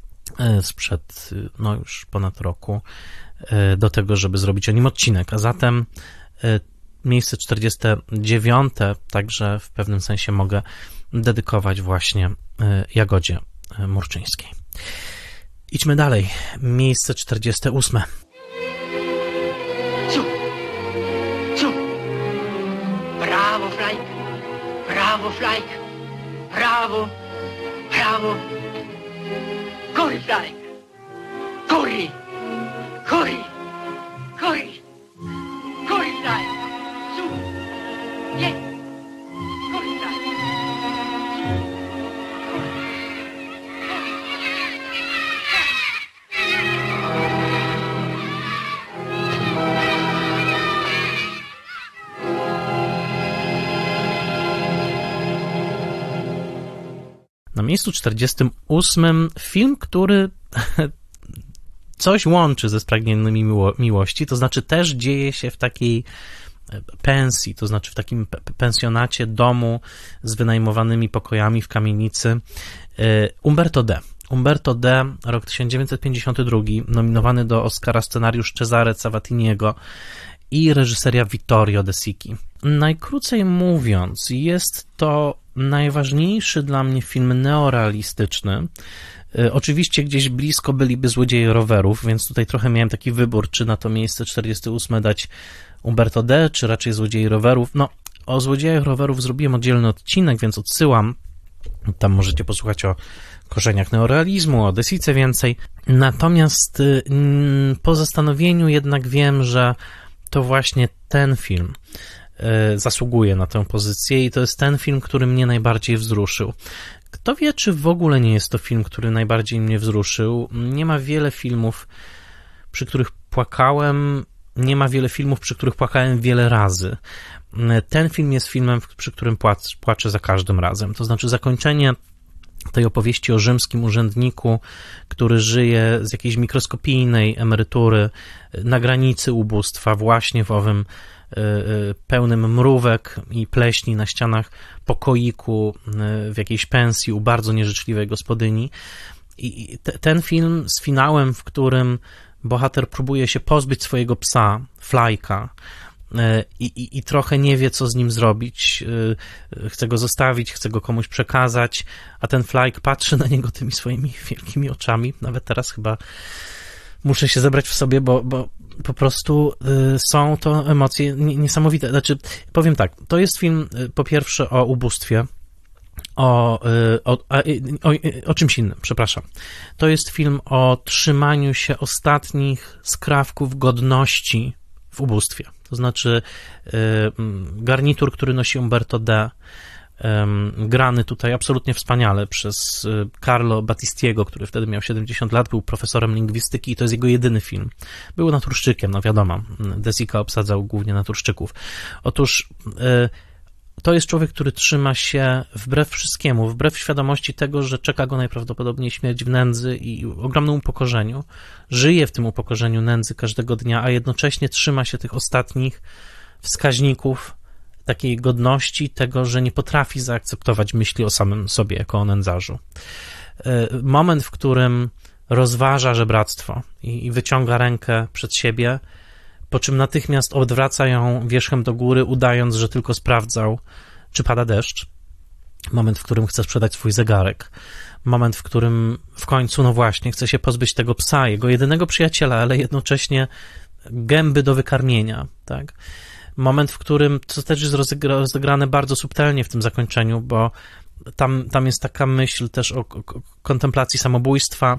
[SPEAKER 1] sprzed no już ponad roku do tego, żeby zrobić o nim odcinek. A zatem miejsce czterdzieste dziewiąte także w pewnym sensie mogę dedykować właśnie Jagodzie Murczyńskiej. Idźmy dalej. Miejsce czterdzieste ósme.
[SPEAKER 2] Su! Su! Bravo, Flake! Bravo, Flake! Bravo! Bravo! Corri, Flake! Corri! Corri! Corri! Corri, Flake! Su! Vieni! Corri, Flake!
[SPEAKER 1] Na miejscu czterdziestym ósmym film, który coś łączy ze Spragnionymi miło- miłości, to znaczy też dzieje się w takiej pensji, to znaczy w takim pensjonacie, domu z wynajmowanymi pokojami w kamienicy. Umberto D. Umberto D., rok tysiąc dziewięćset pięćdziesiąty drugi, nominowany do Oscara scenariusz Cesare Savatiniego i reżyseria Vittorio De Sichi. Najkrócej mówiąc, jest to najważniejszy dla mnie film neorealistyczny. Oczywiście gdzieś blisko byliby Złodzieje rowerów, więc tutaj trochę miałem taki wybór, czy na to miejsce czterdzieste ósme dać Umberto D., czy raczej Złodziei rowerów. No, o Złodziejach rowerów zrobiłem oddzielny odcinek, więc odsyłam. Tam możecie posłuchać o korzeniach neorealizmu, o De Sice więcej. Natomiast po zastanowieniu jednak wiem, że to właśnie ten film zasługuje na tę pozycję i to jest ten film, który mnie najbardziej wzruszył. Kto wie, czy w ogóle nie jest to film, który najbardziej mnie wzruszył. Nie ma wiele filmów, przy których płakałem, nie ma wiele filmów, przy których płakałem wiele razy. Ten film jest filmem, przy którym płac, płaczę za każdym razem. To znaczy zakończenie tej opowieści o rzymskim urzędniku, który żyje z jakiejś mikroskopijnej emerytury na granicy ubóstwa, właśnie w owym pełnym mrówek i pleśni na ścianach pokoiku w jakiejś pensji u bardzo nieżyczliwej gospodyni. I te, ten film z finałem, w którym bohater próbuje się pozbyć swojego psa, Flajka, i, i, i trochę nie wie, co z nim zrobić, chce go zostawić, chce go komuś przekazać, a ten Flajk patrzy na niego tymi swoimi wielkimi oczami. Nawet teraz chyba muszę się zebrać w sobie, bo, bo po prostu y, są to emocje niesamowite. Znaczy, powiem tak, to jest film y, po pierwsze o ubóstwie, o, y, o, a, y, o, y, o czymś innym, przepraszam. To jest film o trzymaniu się ostatnich skrawków godności w ubóstwie. To znaczy y, garnitur, który nosi Umberto D., grany tutaj absolutnie wspaniale przez Carlo Battistiego, który wtedy miał siedemdziesiąt lat, był profesorem lingwistyki i to jest jego jedyny film. Był naturszczykiem, no wiadomo, De Sica obsadzał głównie naturszczyków. Otóż to jest człowiek, który trzyma się wbrew wszystkiemu, wbrew świadomości tego, że czeka go najprawdopodobniej śmierć w nędzy i ogromnym upokorzeniu. Żyje w tym upokorzeniu nędzy każdego dnia, a jednocześnie trzyma się tych ostatnich wskaźników takiej godności, tego, że nie potrafi zaakceptować myśli o samym sobie jako o nędzarzu. Moment, w którym rozważa żebractwo i, i wyciąga rękę przed siebie, po czym natychmiast odwraca ją wierzchem do góry, udając, że tylko sprawdzał, czy pada deszcz. Moment, w którym chce sprzedać swój zegarek. Moment, w którym w końcu, no właśnie, chce się pozbyć tego psa, jego jedynego przyjaciela, ale jednocześnie gęby do wykarmienia, tak? Moment, w którym, co też jest rozegrane bardzo subtelnie w tym zakończeniu, bo tam, tam jest taka myśl też o, o kontemplacji samobójstwa.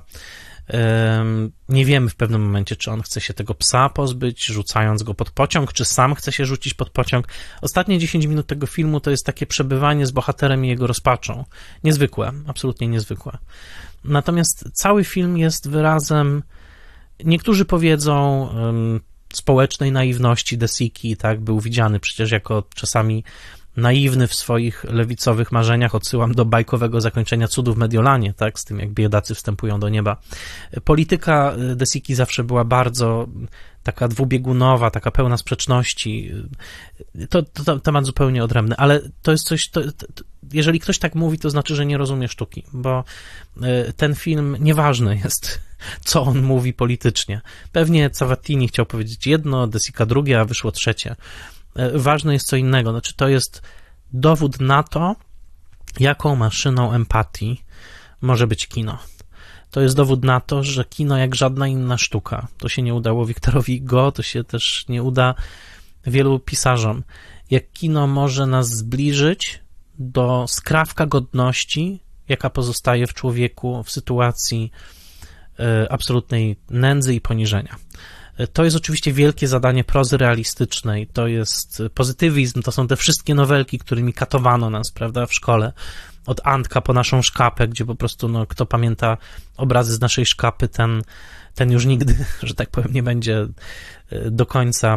[SPEAKER 1] Nie wiemy w pewnym momencie, czy on chce się tego psa pozbyć, rzucając go pod pociąg, czy sam chce się rzucić pod pociąg. Ostatnie dziesięć minut tego filmu to jest takie przebywanie z bohaterem i jego rozpaczą. Niezwykłe, absolutnie niezwykłe. Natomiast cały film jest wyrazem, niektórzy powiedzą, społecznej naiwności De Sici, tak, był widziany przecież jako czasami naiwny w swoich lewicowych marzeniach. Odsyłam do bajkowego zakończenia Cudu w Mediolanie, tak, z tym jak biedacy wstępują do nieba. Polityka De Sici zawsze była bardzo taka dwubiegunowa, taka pełna sprzeczności. To, to, to temat zupełnie odrębny, ale to jest coś, to, to, jeżeli ktoś tak mówi, to znaczy, że nie rozumie sztuki, bo ten film, nieważne jest, co on mówi politycznie. Pewnie Savatini chciał powiedzieć jedno, De Sica drugie, a wyszło trzecie. Ważne jest co innego, znaczy to jest dowód na to, jaką maszyną empatii może być kino. To jest dowód na to, że kino jak żadna inna sztuka. To się nie udało Viktorowi Hugo, to się też nie uda wielu pisarzom. Jak kino może nas zbliżyć do skrawka godności, jaka pozostaje w człowieku w sytuacji absolutnej nędzy i poniżenia. To jest oczywiście wielkie zadanie prozy realistycznej, to jest pozytywizm, to są te wszystkie nowelki, którymi katowano nas, prawda, w szkole. Od Antka po naszą szkapę, gdzie po prostu, no, kto pamięta obrazy z naszej szkapy, ten, ten już nigdy, że tak powiem, nie będzie do końca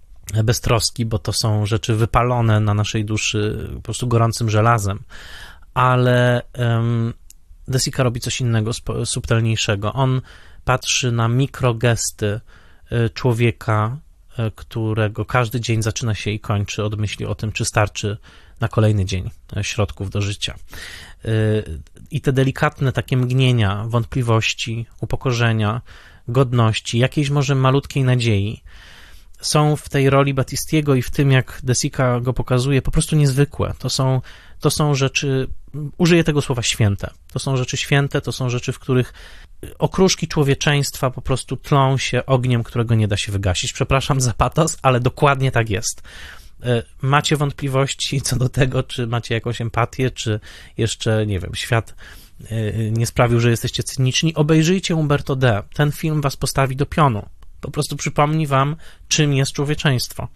[SPEAKER 1] beztroski, bo to są rzeczy wypalone na naszej duszy po prostu gorącym żelazem. ale um, Desika robi coś innego, sp- subtelniejszego. On patrzy na mikrogesty y, człowieka, y, którego każdy dzień zaczyna się i kończy od myśli o tym, czy starczy na kolejny dzień y, środków do życia. Y, I te delikatne takie mgnienia, wątpliwości, upokorzenia, godności, jakiejś może malutkiej nadziei są w tej roli Battistiego i w tym, jak Desika go pokazuje, po prostu niezwykłe. To są, to są rzeczy, użyję tego słowa, święte. To są rzeczy święte, to są rzeczy, w których okruszki człowieczeństwa po prostu tlą się ogniem, którego nie da się wygasić. Przepraszam za patos, ale dokładnie tak jest. Macie wątpliwości co do tego, czy macie jakąś empatię, czy jeszcze, nie wiem, świat nie sprawił, że jesteście cyniczni. Obejrzyjcie Umberto D. Ten film was postawi do pionu. Po prostu przypomni wam, czym jest człowieczeństwo.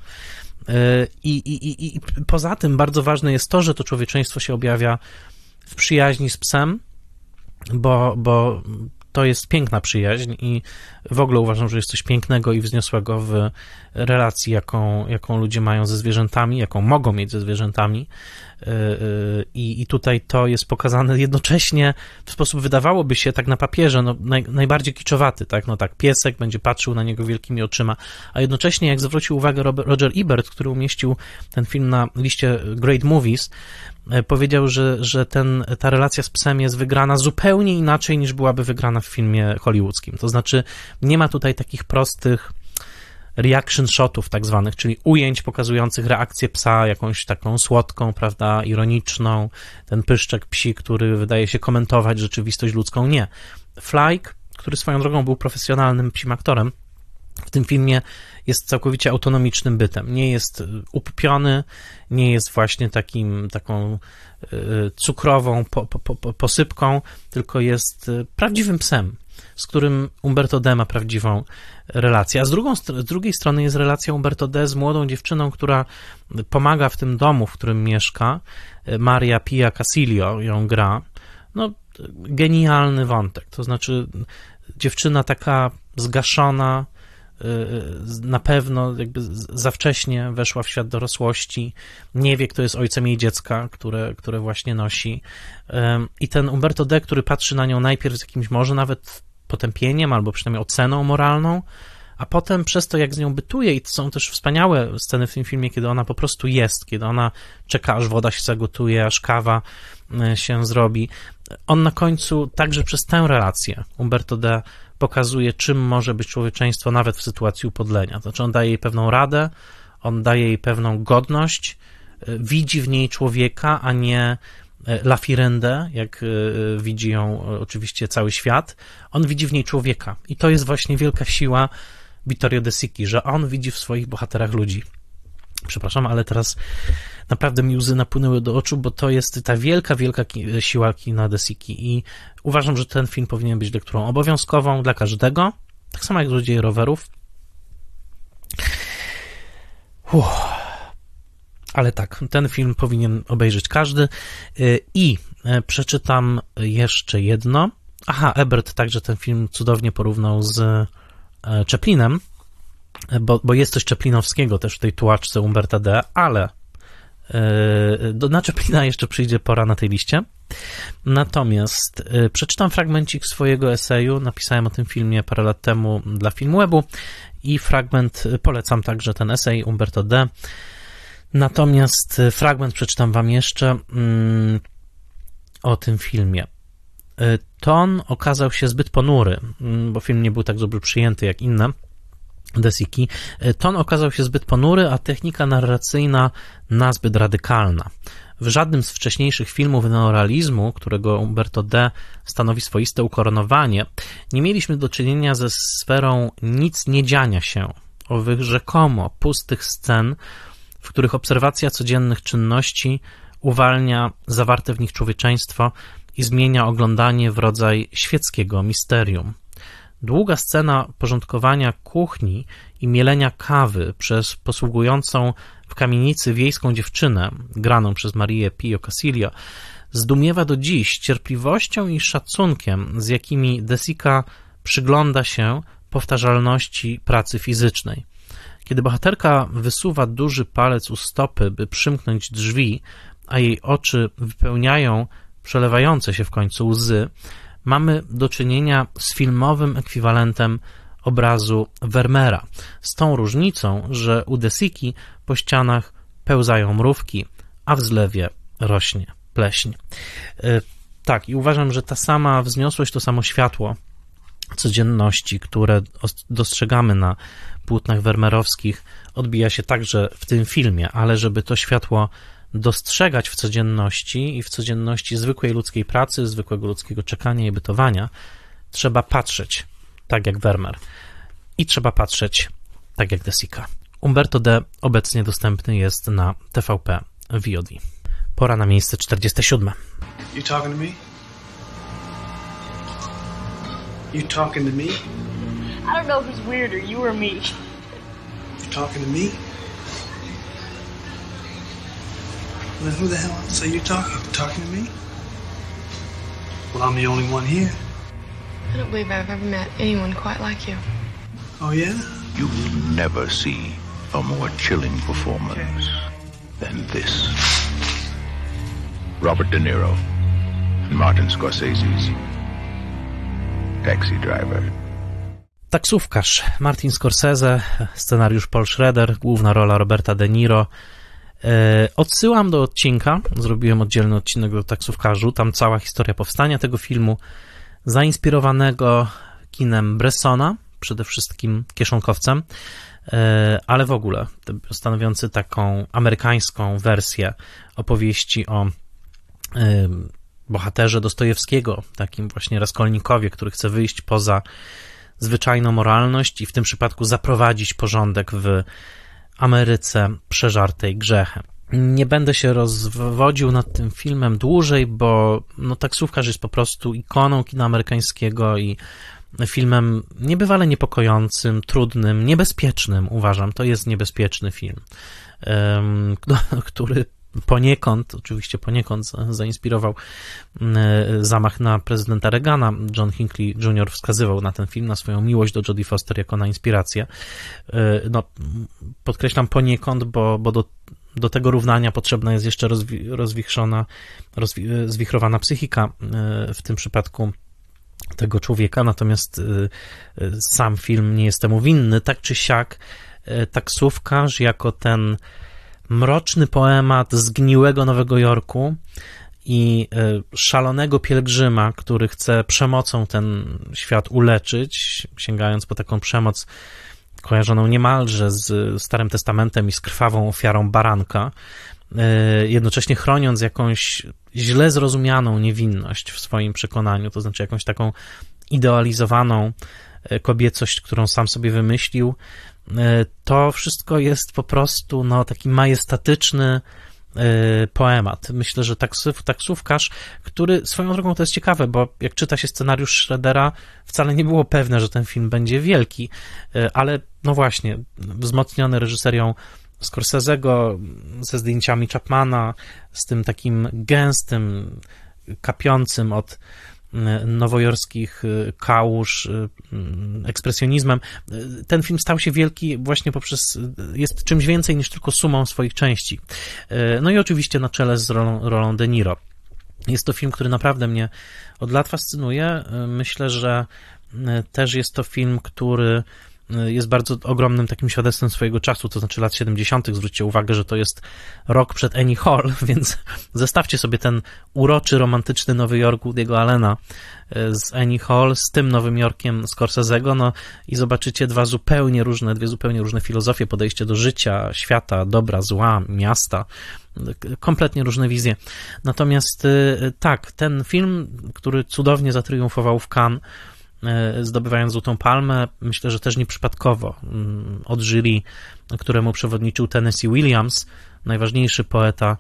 [SPEAKER 1] I, i, i, i poza tym bardzo ważne jest to, że to człowieczeństwo się objawia w przyjaźni z psem, bo, bo to jest piękna przyjaźń i w ogóle uważam, że jest coś pięknego i wzniosłego w relacji, jaką, jaką ludzie mają ze zwierzętami, jaką mogą mieć ze zwierzętami. I, i tutaj to jest pokazane jednocześnie w sposób, wydawałoby się, tak na papierze, no, naj, najbardziej kiczowaty, tak? No tak, piesek będzie patrzył na niego wielkimi oczyma, a jednocześnie, jak zwrócił uwagę Roger Ebert, który umieścił ten film na liście Great Movies, powiedział, że, że ten, ta relacja z psem jest wygrana zupełnie inaczej, niż byłaby wygrana w filmie hollywoodzkim. To znaczy, nie ma tutaj takich prostych reaction shotów tak zwanych, czyli ujęć pokazujących reakcję psa, jakąś taką słodką, prawda, ironiczną, ten pyszczek psi, który wydaje się komentować rzeczywistość ludzką. Nie. Fleig, który swoją drogą był profesjonalnym psim aktorem, w tym filmie jest całkowicie autonomicznym bytem. Nie jest upiony, nie jest właśnie takim, taką cukrową po, po, po, posypką, tylko jest prawdziwym psem, z którym Umberto D. ma prawdziwą relację. A z, drugą, z drugiej strony jest relacja Umberto D. z młodą dziewczyną, która pomaga w tym domu, w którym mieszka. Maria Pia Casilio ją gra. No, genialny wątek. To znaczy dziewczyna taka zgaszona, na pewno jakby za wcześnie weszła w świat dorosłości, nie wie, kto jest ojcem jej dziecka, które, które właśnie nosi. I ten Umberto D., który patrzy na nią najpierw z jakimś może nawet potępieniem, albo przynajmniej oceną moralną, a potem przez to, jak z nią bytuje, i to są też wspaniałe sceny w tym filmie, kiedy ona po prostu jest, kiedy ona czeka, aż woda się zagotuje, aż kawa się zrobi. On na końcu także przez tę relację Umberto D. pokazuje, czym może być człowieczeństwo nawet w sytuacji upodlenia. To znaczy on daje jej pewną radę, on daje jej pewną godność, widzi w niej człowieka, a nie lafirendę, jak widzi ją oczywiście cały świat. On widzi w niej człowieka i to jest właśnie wielka siła Vittorio De Sichi, że on widzi w swoich bohaterach ludzi. Przepraszam, ale teraz naprawdę mi łzy napłynęły do oczu, bo to jest ta wielka, wielka siła kina De Sichi i uważam, że ten film powinien być lekturą obowiązkową dla każdego, tak samo jak Złodzieje rowerów. Uff. Ale tak, ten film powinien obejrzeć każdy. I przeczytam jeszcze jedno. Aha, Ebert także ten film cudownie porównał z Chaplinem, bo, bo jest coś Chaplinowskiego też w tej tułaczce Umberta D., ale do, na Chaplina jeszcze przyjdzie pora na tej liście. Natomiast przeczytam fragmencik swojego eseju, napisałem o tym filmie parę lat temu dla Filmwebu i fragment, polecam także ten esej Umberto D., natomiast fragment przeczytam wam jeszcze mm, o tym filmie. Ton okazał się zbyt ponury, bo film nie był tak dobrze przyjęty jak inne De Sichi. Ton okazał się zbyt ponury, a technika narracyjna nazbyt radykalna. W żadnym z wcześniejszych filmów neorealizmu, którego Umberto D. stanowi swoiste ukoronowanie, nie mieliśmy do czynienia ze sferą nic nie dziania się, owych rzekomo pustych scen, w których obserwacja codziennych czynności uwalnia zawarte w nich człowieczeństwo i zmienia oglądanie w rodzaj świeckiego misterium. Długa scena porządkowania kuchni i mielenia kawy przez posługującą w kamienicy wiejską dziewczynę, graną przez Marię Pio Casilio, zdumiewa do dziś cierpliwością i szacunkiem, z jakimi De Sica przygląda się powtarzalności pracy fizycznej. Kiedy bohaterka wysuwa duży palec u stopy, by przymknąć drzwi, a jej oczy wypełniają przelewające się w końcu łzy, mamy do czynienia z filmowym ekwiwalentem obrazu Vermeera. Z tą różnicą, że u De Sica po ścianach pełzają mrówki, a w zlewie rośnie pleśń. Tak, i uważam, że ta sama wzniosłość, to samo światło codzienności, które dostrzegamy na płótnach vermeerowskich, odbija się także w tym filmie, ale żeby to światło dostrzegać w codzienności i w codzienności zwykłej ludzkiej pracy, zwykłego ludzkiego czekania i bytowania, trzeba patrzeć tak jak Vermeer i trzeba patrzeć tak jak De Sica. Umberto D. obecnie dostępny jest na T V P V O D. Pora na miejsce czterdzieste siódme.
[SPEAKER 6] You talking to me? You talking to me?
[SPEAKER 3] I don't know who's weirder, you or me.
[SPEAKER 6] You talking to me? Well, then who the hell else are you talking? Talking to me? Well, I'm the only one here.
[SPEAKER 3] I don't believe I've ever met anyone quite like you.
[SPEAKER 6] Oh, yeah?
[SPEAKER 7] You will never see a more chilling performance than this. Robert De Niro and Martin Scorsese's Taxi Driver.
[SPEAKER 1] Taksówkarz Martin Scorsese, scenariusz Paul Schrader, główna rola Roberta De Niro. Odsyłam do odcinka, zrobiłem oddzielny odcinek o Taksówkarzu, tam cała historia powstania tego filmu, zainspirowanego kinem Bressona, przede wszystkim Kieszonkowcem, ale w ogóle stanowiący taką amerykańską wersję opowieści o bohaterze Dostojewskiego, takim właśnie Raskolnikowie, który chce wyjść poza zwyczajną moralność i w tym przypadku zaprowadzić porządek w Ameryce przeżartej grzechem. Nie będę się rozwodził nad tym filmem dłużej, bo no, Taksówkarz jest po prostu ikoną kina amerykańskiego i filmem niebywale niepokojącym, trudnym, niebezpiecznym, uważam. To jest niebezpieczny film, który poniekąd, oczywiście poniekąd zainspirował zamach na prezydenta Reagana. John Hinckley junior wskazywał na ten film, na swoją miłość do Jodie Foster jako na inspirację. No, podkreślam poniekąd, bo, bo do, do tego równania potrzebna jest jeszcze rozwi, rozwichrzona, rozwi, zwichrowana psychika, w tym przypadku tego człowieka, natomiast sam film nie jest temu winny. Tak czy siak, Taksówkarz jako ten mroczny poemat zgniłego Nowego Jorku i szalonego pielgrzyma, który chce przemocą ten świat uleczyć, sięgając po taką przemoc kojarzoną niemalże z Starym Testamentem i z krwawą ofiarą baranka, jednocześnie chroniąc jakąś źle zrozumianą niewinność w swoim przekonaniu, to znaczy jakąś taką idealizowaną kobiecość, którą sam sobie wymyślił. To wszystko jest po prostu no, taki majestatyczny poemat. Myślę, że taksów, Taksówkarz, który swoją drogą to jest ciekawe, bo jak czyta się scenariusz Schradera, wcale nie było pewne, że ten film będzie wielki, ale no właśnie, wzmocniony reżyserią Scorsese'ego, ze zdjęciami Chapmana, z tym takim gęstym, kapiącym od nowojorskich kałuż ekspresjonizmem. Ten film stał się wielki właśnie poprzez, jest czymś więcej niż tylko sumą swoich części. No i oczywiście na czele z rolą, rolą De Niro. Jest to film, który naprawdę mnie od lat fascynuje. Myślę, że też jest to film, który jest bardzo ogromnym takim świadectwem swojego czasu, to znaczy lat siedemdziesiątych. Zwróćcie uwagę, że to jest rok przed Annie Hall, więc zestawcie sobie ten uroczy, romantyczny Nowy Jork Woody'ego Allena z Annie Hall z tym Nowym Jorkiem Scorsese'ego, no i zobaczycie dwa zupełnie różne, dwie zupełnie różne filozofie, podejście do życia, świata, dobra, zła, miasta, kompletnie różne wizje. Natomiast tak, ten film, który cudownie zatriumfował w Cannes, zdobywając Złotą Palmę, myślę, że też nieprzypadkowo od jury, któremu przewodniczył Tennessee Williams, najważniejszy poeta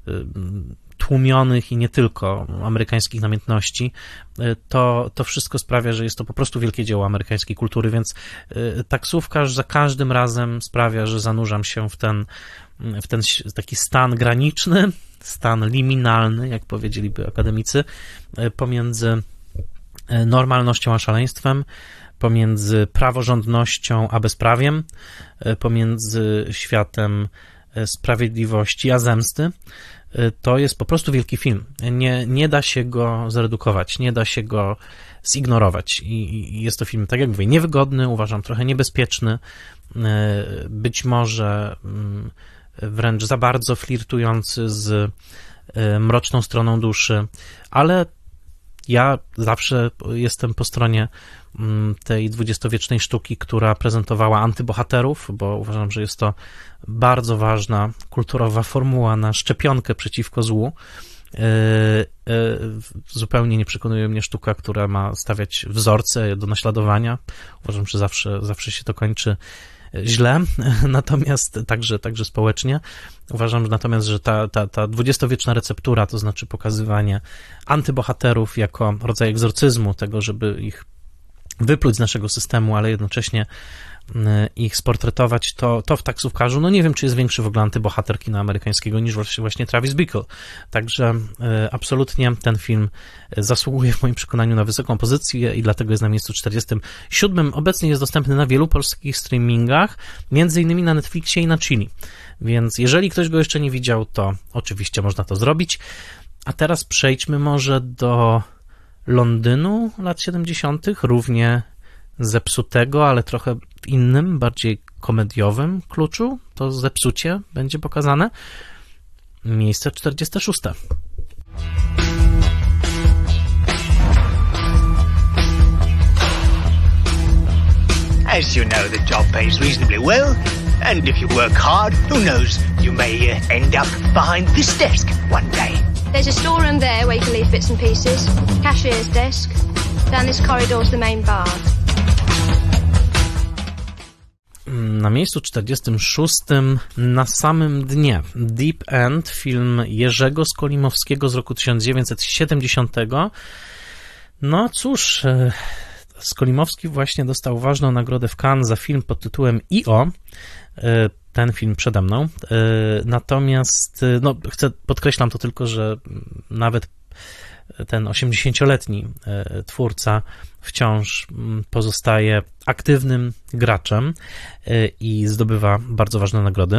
[SPEAKER 1] tłumionych i nie tylko amerykańskich namiętności, to, to wszystko sprawia, że jest to po prostu wielkie dzieło amerykańskiej kultury, więc Taksówkarz za każdym razem sprawia, że zanurzam się w ten, w ten taki stan graniczny, stan liminalny, jak powiedzieliby akademicy, pomiędzy normalnością a szaleństwem, pomiędzy praworządnością a bezprawiem, pomiędzy światem sprawiedliwości a zemsty. to jest po prostu wielki film. Nie, nie da się go zredukować, nie da się go zignorować. I, i jest to film, tak jak mówię, niewygodny, uważam trochę niebezpieczny, być może wręcz za bardzo flirtujący z mroczną stroną duszy, ale ja zawsze jestem po stronie tej dwudziestowiecznej sztuki, która prezentowała antybohaterów, bo uważam, że jest to bardzo ważna kulturowa formuła na szczepionkę przeciwko złu. Zupełnie nie przekonuje mnie sztuka, która ma stawiać wzorce do naśladowania. Uważam, że zawsze, zawsze się to kończy źle, natomiast także, także społecznie. Uważam natomiast, że ta, ta, ta dwudziestowieczna receptura, to znaczy pokazywanie antybohaterów jako rodzaj egzorcyzmu, tego, żeby ich wypluć z naszego systemu, ale jednocześnie ich sportretować, to, to w Taksówkarzu, no nie wiem, czy jest większy w ogóle antybohater kina amerykańskiego niż właśnie Travis Bickle. Także y, absolutnie ten film zasługuje w moim przekonaniu na wysoką pozycję i dlatego jest na miejscu czterdziestym siódmym. Obecnie jest dostępny na wielu polskich streamingach, między innymi na Netflixie i na Chili. Więc jeżeli ktoś go jeszcze nie widział, to oczywiście można to zrobić. A teraz przejdźmy może do Londynu lat siedemdziesiątych, równie zepsutego, ale trochę w innym, bardziej komediowym kluczu. To zepsucie będzie pokazane. Miejsce czterdzieste szóste.
[SPEAKER 8] As you know, the job pays reasonably well, and if you work hard, who knows, you may uh, end up behind this desk one day.
[SPEAKER 9] There's a storeroom there where you can leave bits and pieces. Cashier's desk. Down this corridor's the main bar.
[SPEAKER 1] Na miejscu czterdziestym szóstym, na samym dnie, Deep End, film Jerzego Skolimowskiego z roku tysiąc dziewięćset siedemdziesiątego. No cóż, Skolimowski właśnie dostał ważną nagrodę w Cannes za film pod tytułem I O. Ten film przede mną. Natomiast, no, chcę, podkreślam to tylko, że nawet ten osiemdziesięcioletni twórca wciąż pozostaje aktywnym graczem i zdobywa bardzo ważne nagrody.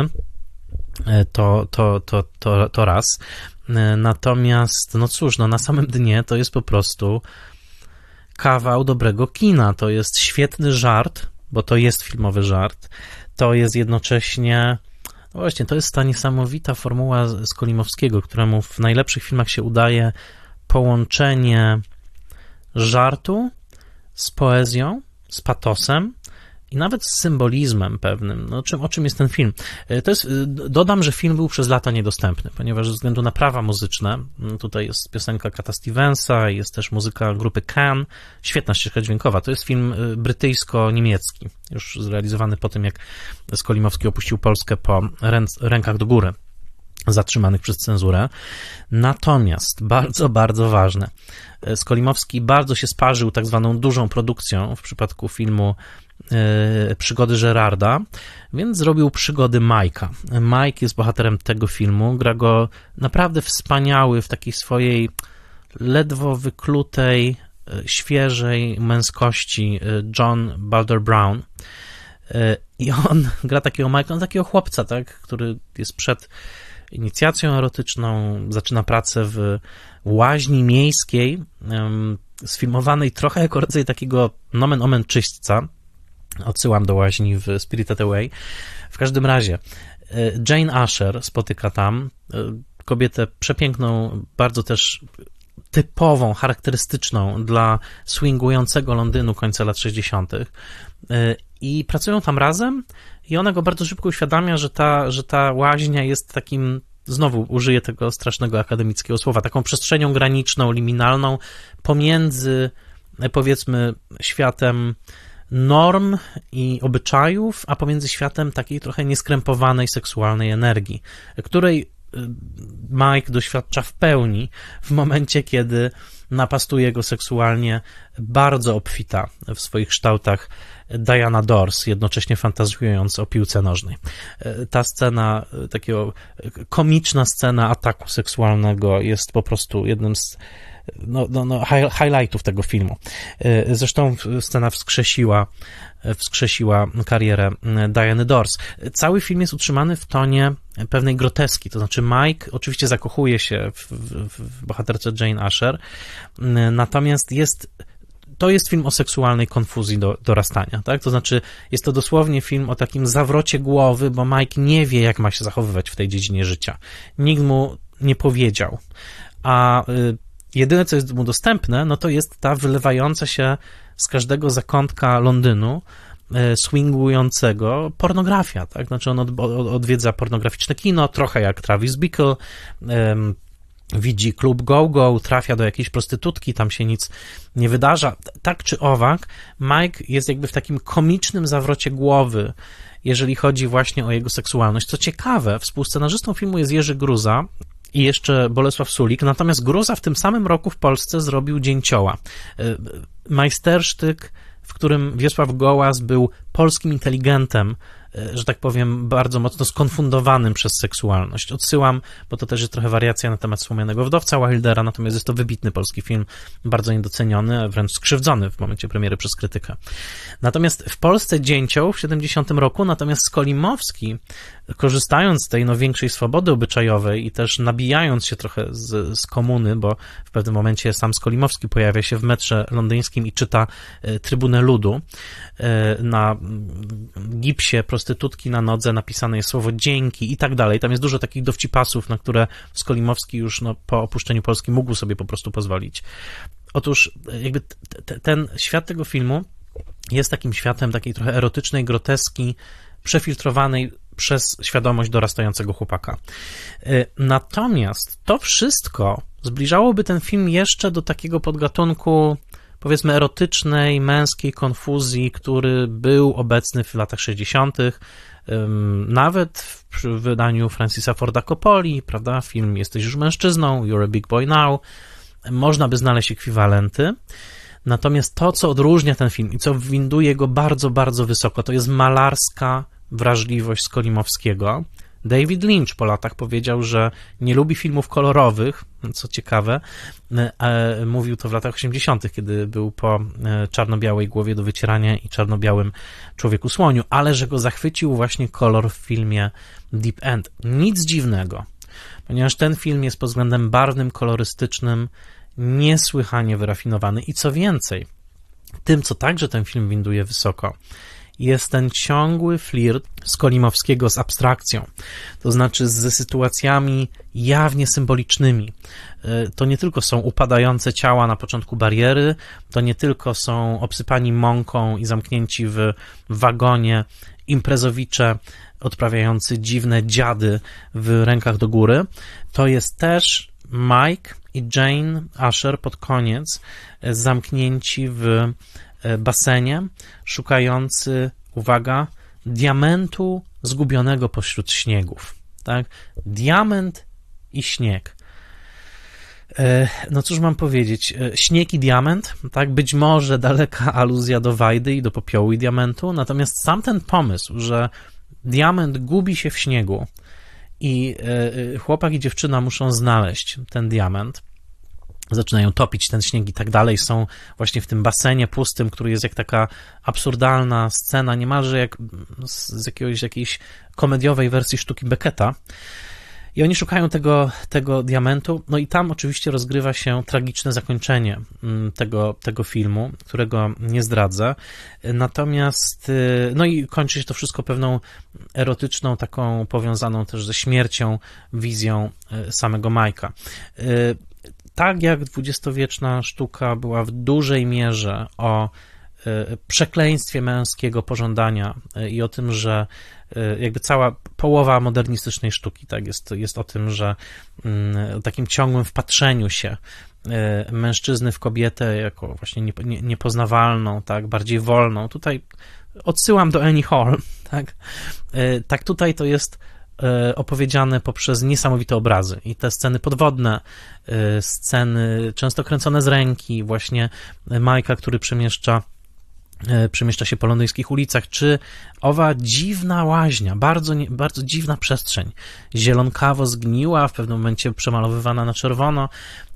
[SPEAKER 1] To, to, to, to, to raz. Natomiast, no cóż, no na samym dnie to jest po prostu kawał dobrego kina. To jest świetny żart, bo to jest filmowy żart. To jest jednocześnie, no właśnie, to jest ta niesamowita formuła Skolimowskiego, któremu w najlepszych filmach się udaje połączenie żartu z poezją, z patosem i nawet z symbolizmem pewnym. No, czym, o czym jest ten film? To jest, dodam, że film był przez lata niedostępny, ponieważ ze względu na prawa muzyczne, tutaj jest piosenka Cata Stevensa, jest też muzyka grupy Can, świetna ścieżka dźwiękowa. To jest film brytyjsko-niemiecki, już zrealizowany po tym, jak Skolimowski opuścił Polskę po ręc, rękach do góry, zatrzymanych przez cenzurę. Natomiast bardzo, bardzo ważne, Skolimowski bardzo się sparzył tak zwaną dużą produkcją w przypadku filmu yy, Przygody Gerarda, więc zrobił Przygody Mike'a. Mike jest bohaterem tego filmu, gra go naprawdę wspaniały w takiej swojej ledwo wyklutej, świeżej męskości John Balder Brown. I on gra takiego Mike'a, on takiego chłopca, tak, który jest przed inicjacją erotyczną, zaczyna pracę w łaźni miejskiej, sfilmowanej trochę jako rodzaj takiego nomen omen czyśćca. Odsyłam do łaźni w Spirited Away. W każdym razie Jane Asher spotyka tam kobietę przepiękną, bardzo też typową, charakterystyczną dla swingującego Londynu końca lat sześćdziesiątych. I pracują tam razem i ona go bardzo szybko uświadamia, że ta, że ta łaźnia jest takim, znowu użyję tego strasznego akademickiego słowa, taką przestrzenią graniczną, liminalną pomiędzy, powiedzmy, światem norm i obyczajów, a pomiędzy światem takiej trochę nieskrępowanej seksualnej energii, której Mike doświadcza w pełni w momencie, kiedy napastuje go seksualnie bardzo obfita w swoich kształtach Diana Dors, jednocześnie fantazjując o piłce nożnej. Ta scena, takiego komiczna scena ataku seksualnego jest po prostu jednym z no, no, no, highlightów tego filmu. Zresztą scena wskrzesiła, wskrzesiła karierę Diany Dors. Cały film jest utrzymany w tonie pewnej groteski, to znaczy Mike oczywiście zakochuje się w, w, w bohaterce Jane Asher, natomiast jest to jest film o seksualnej konfuzji do, dorastania, tak? To znaczy jest to dosłownie film o takim zawrocie głowy, bo Mike nie wie, jak ma się zachowywać w tej dziedzinie życia. Nikt mu nie powiedział. A y, jedyne, co jest mu dostępne, no to jest ta wylewająca się z każdego zakątka Londynu y, swingującego pornografia, tak? Znaczy on od, od, odwiedza pornograficzne kino, trochę jak Travis Bickle, y, widzi klub Go-Go, trafia do jakiejś prostytutki, tam się nic nie wydarza. Tak czy owak, Mike jest jakby w takim komicznym zawrocie głowy, jeżeli chodzi właśnie o jego seksualność. Co ciekawe, współscenarzystą filmu jest Jerzy Gruza i jeszcze Bolesław Sulik, natomiast Gruza w tym samym roku w Polsce zrobił Dzień Cioła. Majstersztyk, w którym Wiesław Gołas był polskim inteligentem, że tak powiem, bardzo mocno skonfundowanym przez seksualność. Odsyłam, bo to też jest trochę wariacja na temat wspomnianego Wdowca Wildera, natomiast jest to wybitny polski film, bardzo niedoceniony, wręcz skrzywdzony w momencie premiery przez krytykę. Natomiast w Polsce Dzień Cioł w siedemdziesiątym roku, natomiast Skolimowski, korzystając z tej no, większej swobody obyczajowej i też nabijając się trochę z, z komuny, bo w pewnym momencie sam Skolimowski pojawia się w metrze londyńskim i czyta e, Trybunę Ludu. E, na gipsie prostytutki na nodze napisane jest słowo dzięki i tak dalej. Tam jest dużo takich dowcipasów, na które Skolimowski już no, po opuszczeniu Polski mógł sobie po prostu pozwolić. Otóż jakby t- t- ten świat tego filmu jest takim światem takiej trochę erotycznej groteski, przefiltrowanej przez świadomość dorastającego chłopaka. Natomiast to wszystko zbliżałoby ten film jeszcze do takiego podgatunku, powiedzmy, erotycznej, męskiej konfuzji, który był obecny w latach sześćdziesiątych. Nawet w wydaniu Francisa Forda Coppoli, prawda, film Jesteś już mężczyzną, You're a Big Boy Now, można by znaleźć ekwiwalenty. Natomiast to, co odróżnia ten film i co winduje go bardzo, bardzo wysoko, to jest malarska wrażliwość Skolimowskiego. David Lynch po latach powiedział, że nie lubi filmów kolorowych, co ciekawe, mówił to w latach osiemdziesiątych, kiedy był po czarno-białej Głowie do wycierania i czarno-białym Człowieku Słoniu, ale że go zachwycił właśnie kolor w filmie Deep End. Nic dziwnego, ponieważ ten film jest pod względem barwnym, kolorystycznym niesłychanie wyrafinowany i co więcej, tym, co także ten film winduje wysoko, jest ten ciągły flirt Skolimowskiego z abstrakcją, to znaczy ze sytuacjami jawnie symbolicznymi. To nie tylko są upadające ciała na początku bariery, to nie tylko są obsypani mąką i zamknięci w wagonie imprezowicze odprawiający dziwne dziady w rękach do góry, to jest też Mike i Jane Asher pod koniec zamknięci w basenie, szukający, uwaga, diamentu zgubionego pośród śniegów. Tak? Diament i śnieg. No cóż mam powiedzieć, śnieg i diament, tak, być może daleka aluzja do Wajdy i do popiołu i diamentu, natomiast sam ten pomysł, że diament gubi się w śniegu i chłopak i dziewczyna muszą znaleźć ten diament, zaczynają topić ten śnieg i tak dalej, są właśnie w tym basenie pustym, który jest jak taka absurdalna scena, niemalże jak z jakiegoś, jakiejś komediowej wersji sztuki Becketa. I oni szukają tego, tego diamentu, no i tam oczywiście rozgrywa się tragiczne zakończenie tego, tego filmu, którego nie zdradzę. Natomiast, no i kończy się to wszystko pewną erotyczną, taką powiązaną też ze śmiercią, wizją samego Majka. Tak jak dwudziestowieczna sztuka była w dużej mierze o przekleństwie męskiego pożądania i o tym, że jakby cała połowa modernistycznej sztuki, tak, jest, jest o tym, że o takim ciągłym wpatrzeniu się mężczyzny w kobietę jako właśnie niepoznawalną, tak, bardziej wolną. Tutaj odsyłam do Annie Hall, tak, tak tutaj to jest opowiedziane poprzez niesamowite obrazy i te sceny podwodne, sceny często kręcone z ręki, właśnie Majka, który przemieszcza przemieszcza się po londyńskich ulicach, czy owa dziwna łaźnia, bardzo, nie, bardzo dziwna przestrzeń, zielonkawo zgniła, w pewnym momencie przemalowywana na czerwono.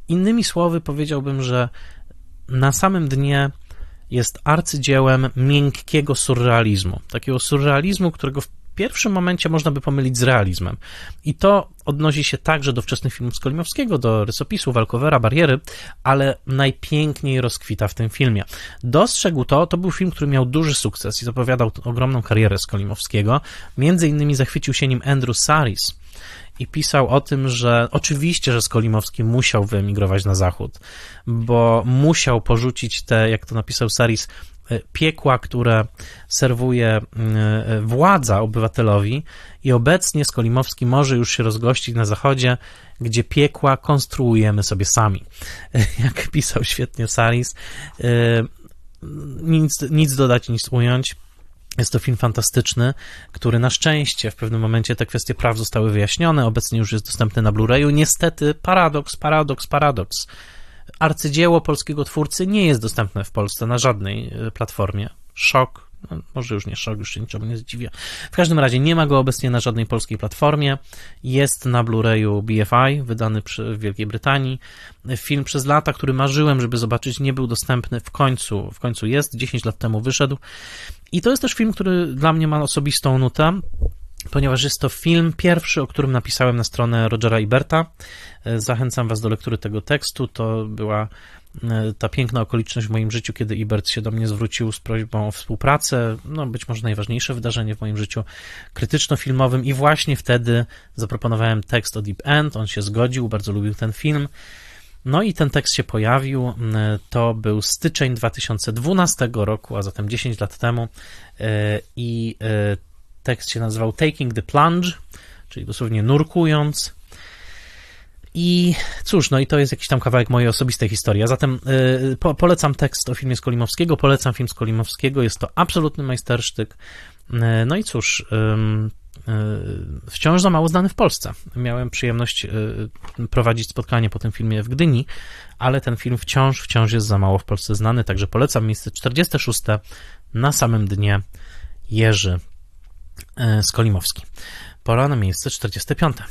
[SPEAKER 1] Innymi słowy powiedziałbym, że Na samym dnie jest arcydziełem miękkiego surrealizmu. Takiego surrealizmu, którego w pierwszym momencie można by pomylić z realizmem. I to odnosi się także do wczesnych filmów Skolimowskiego, do rysopisu, Walkovera, Bariery, ale najpiękniej rozkwita w tym filmie. Dostrzegł to, to był film, który miał duży sukces i zapowiadał ogromną karierę Skolimowskiego. Między innymi zachwycił się nim Andrew Saris i pisał o tym, że oczywiście, że Skolimowski musiał wyemigrować na zachód, bo musiał porzucić te, jak to napisał Saris, piekła, które serwuje władza obywatelowi i obecnie Skolimowski może już się rozgościć na zachodzie, gdzie piekła konstruujemy sobie sami. Jak pisał świetnie Saris, nic, nic dodać, nic ująć. Jest to film fantastyczny, który na szczęście w pewnym momencie te kwestie praw zostały wyjaśnione, obecnie już jest dostępny na Blu-rayu. Niestety paradoks, paradoks, paradoks. Arcydzieło polskiego twórcy nie jest dostępne w Polsce na żadnej platformie. Szok, no, może już nie szok, już się niczemu nie zdziwię. W każdym razie nie ma go obecnie na żadnej polskiej platformie. Jest na Blu-rayu B F I, wydany przy, w Wielkiej Brytanii. Film przez lata, który marzyłem, żeby zobaczyć, nie był dostępny. W końcu, w końcu jest. dziesięć lat temu wyszedł. I to jest też film, który dla mnie ma osobistą nutę, ponieważ jest to film pierwszy, o którym napisałem na stronę Rogera Eberta. Zachęcam was do lektury tego tekstu. To była ta piękna okoliczność w moim życiu, kiedy Ebert się do mnie zwrócił z prośbą o współpracę. No, być może najważniejsze wydarzenie w moim życiu krytyczno-filmowym i właśnie wtedy zaproponowałem tekst o Deep End. On się zgodził, bardzo lubił ten film. No i ten tekst się pojawił. To był styczeń dwa tysiące dwunastego roku, a zatem dziesięć lat temu. I tekst się nazywał Taking the Plunge, czyli dosłownie nurkując. I cóż, no i to jest jakiś tam kawałek mojej osobistej historii. A zatem yy, po, polecam tekst o filmie Skolimowskiego, polecam film Skolimowskiego, jest to absolutny majstersztyk. Yy, no i cóż, yy, yy, wciąż za mało znany w Polsce. Miałem przyjemność yy, prowadzić spotkanie po tym filmie w Gdyni, ale ten film wciąż, wciąż jest za mało w Polsce znany, także polecam. Miejsce czterdzieste szóste, Na samym dnie, Jerzy yy, Skolimowski. Pora na miejsce czterdzieste piąte.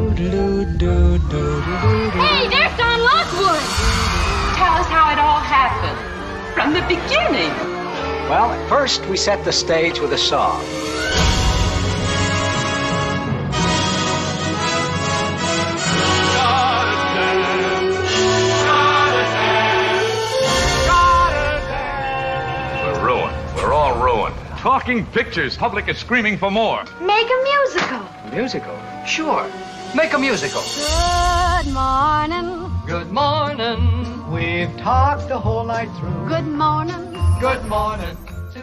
[SPEAKER 10] Hey, there's Don Lockwood! Tell us how it all happened. From the beginning.
[SPEAKER 11] Well, at first we set the stage with a song.
[SPEAKER 12] We're ruined. We're all ruined. Talking pictures. Public is screaming for more.
[SPEAKER 9] Make a musical.
[SPEAKER 11] Musical? Sure. Make a musical.
[SPEAKER 9] Good morning.
[SPEAKER 11] Good morning. We've talked the whole night through.
[SPEAKER 9] Good morning.
[SPEAKER 11] Good morning.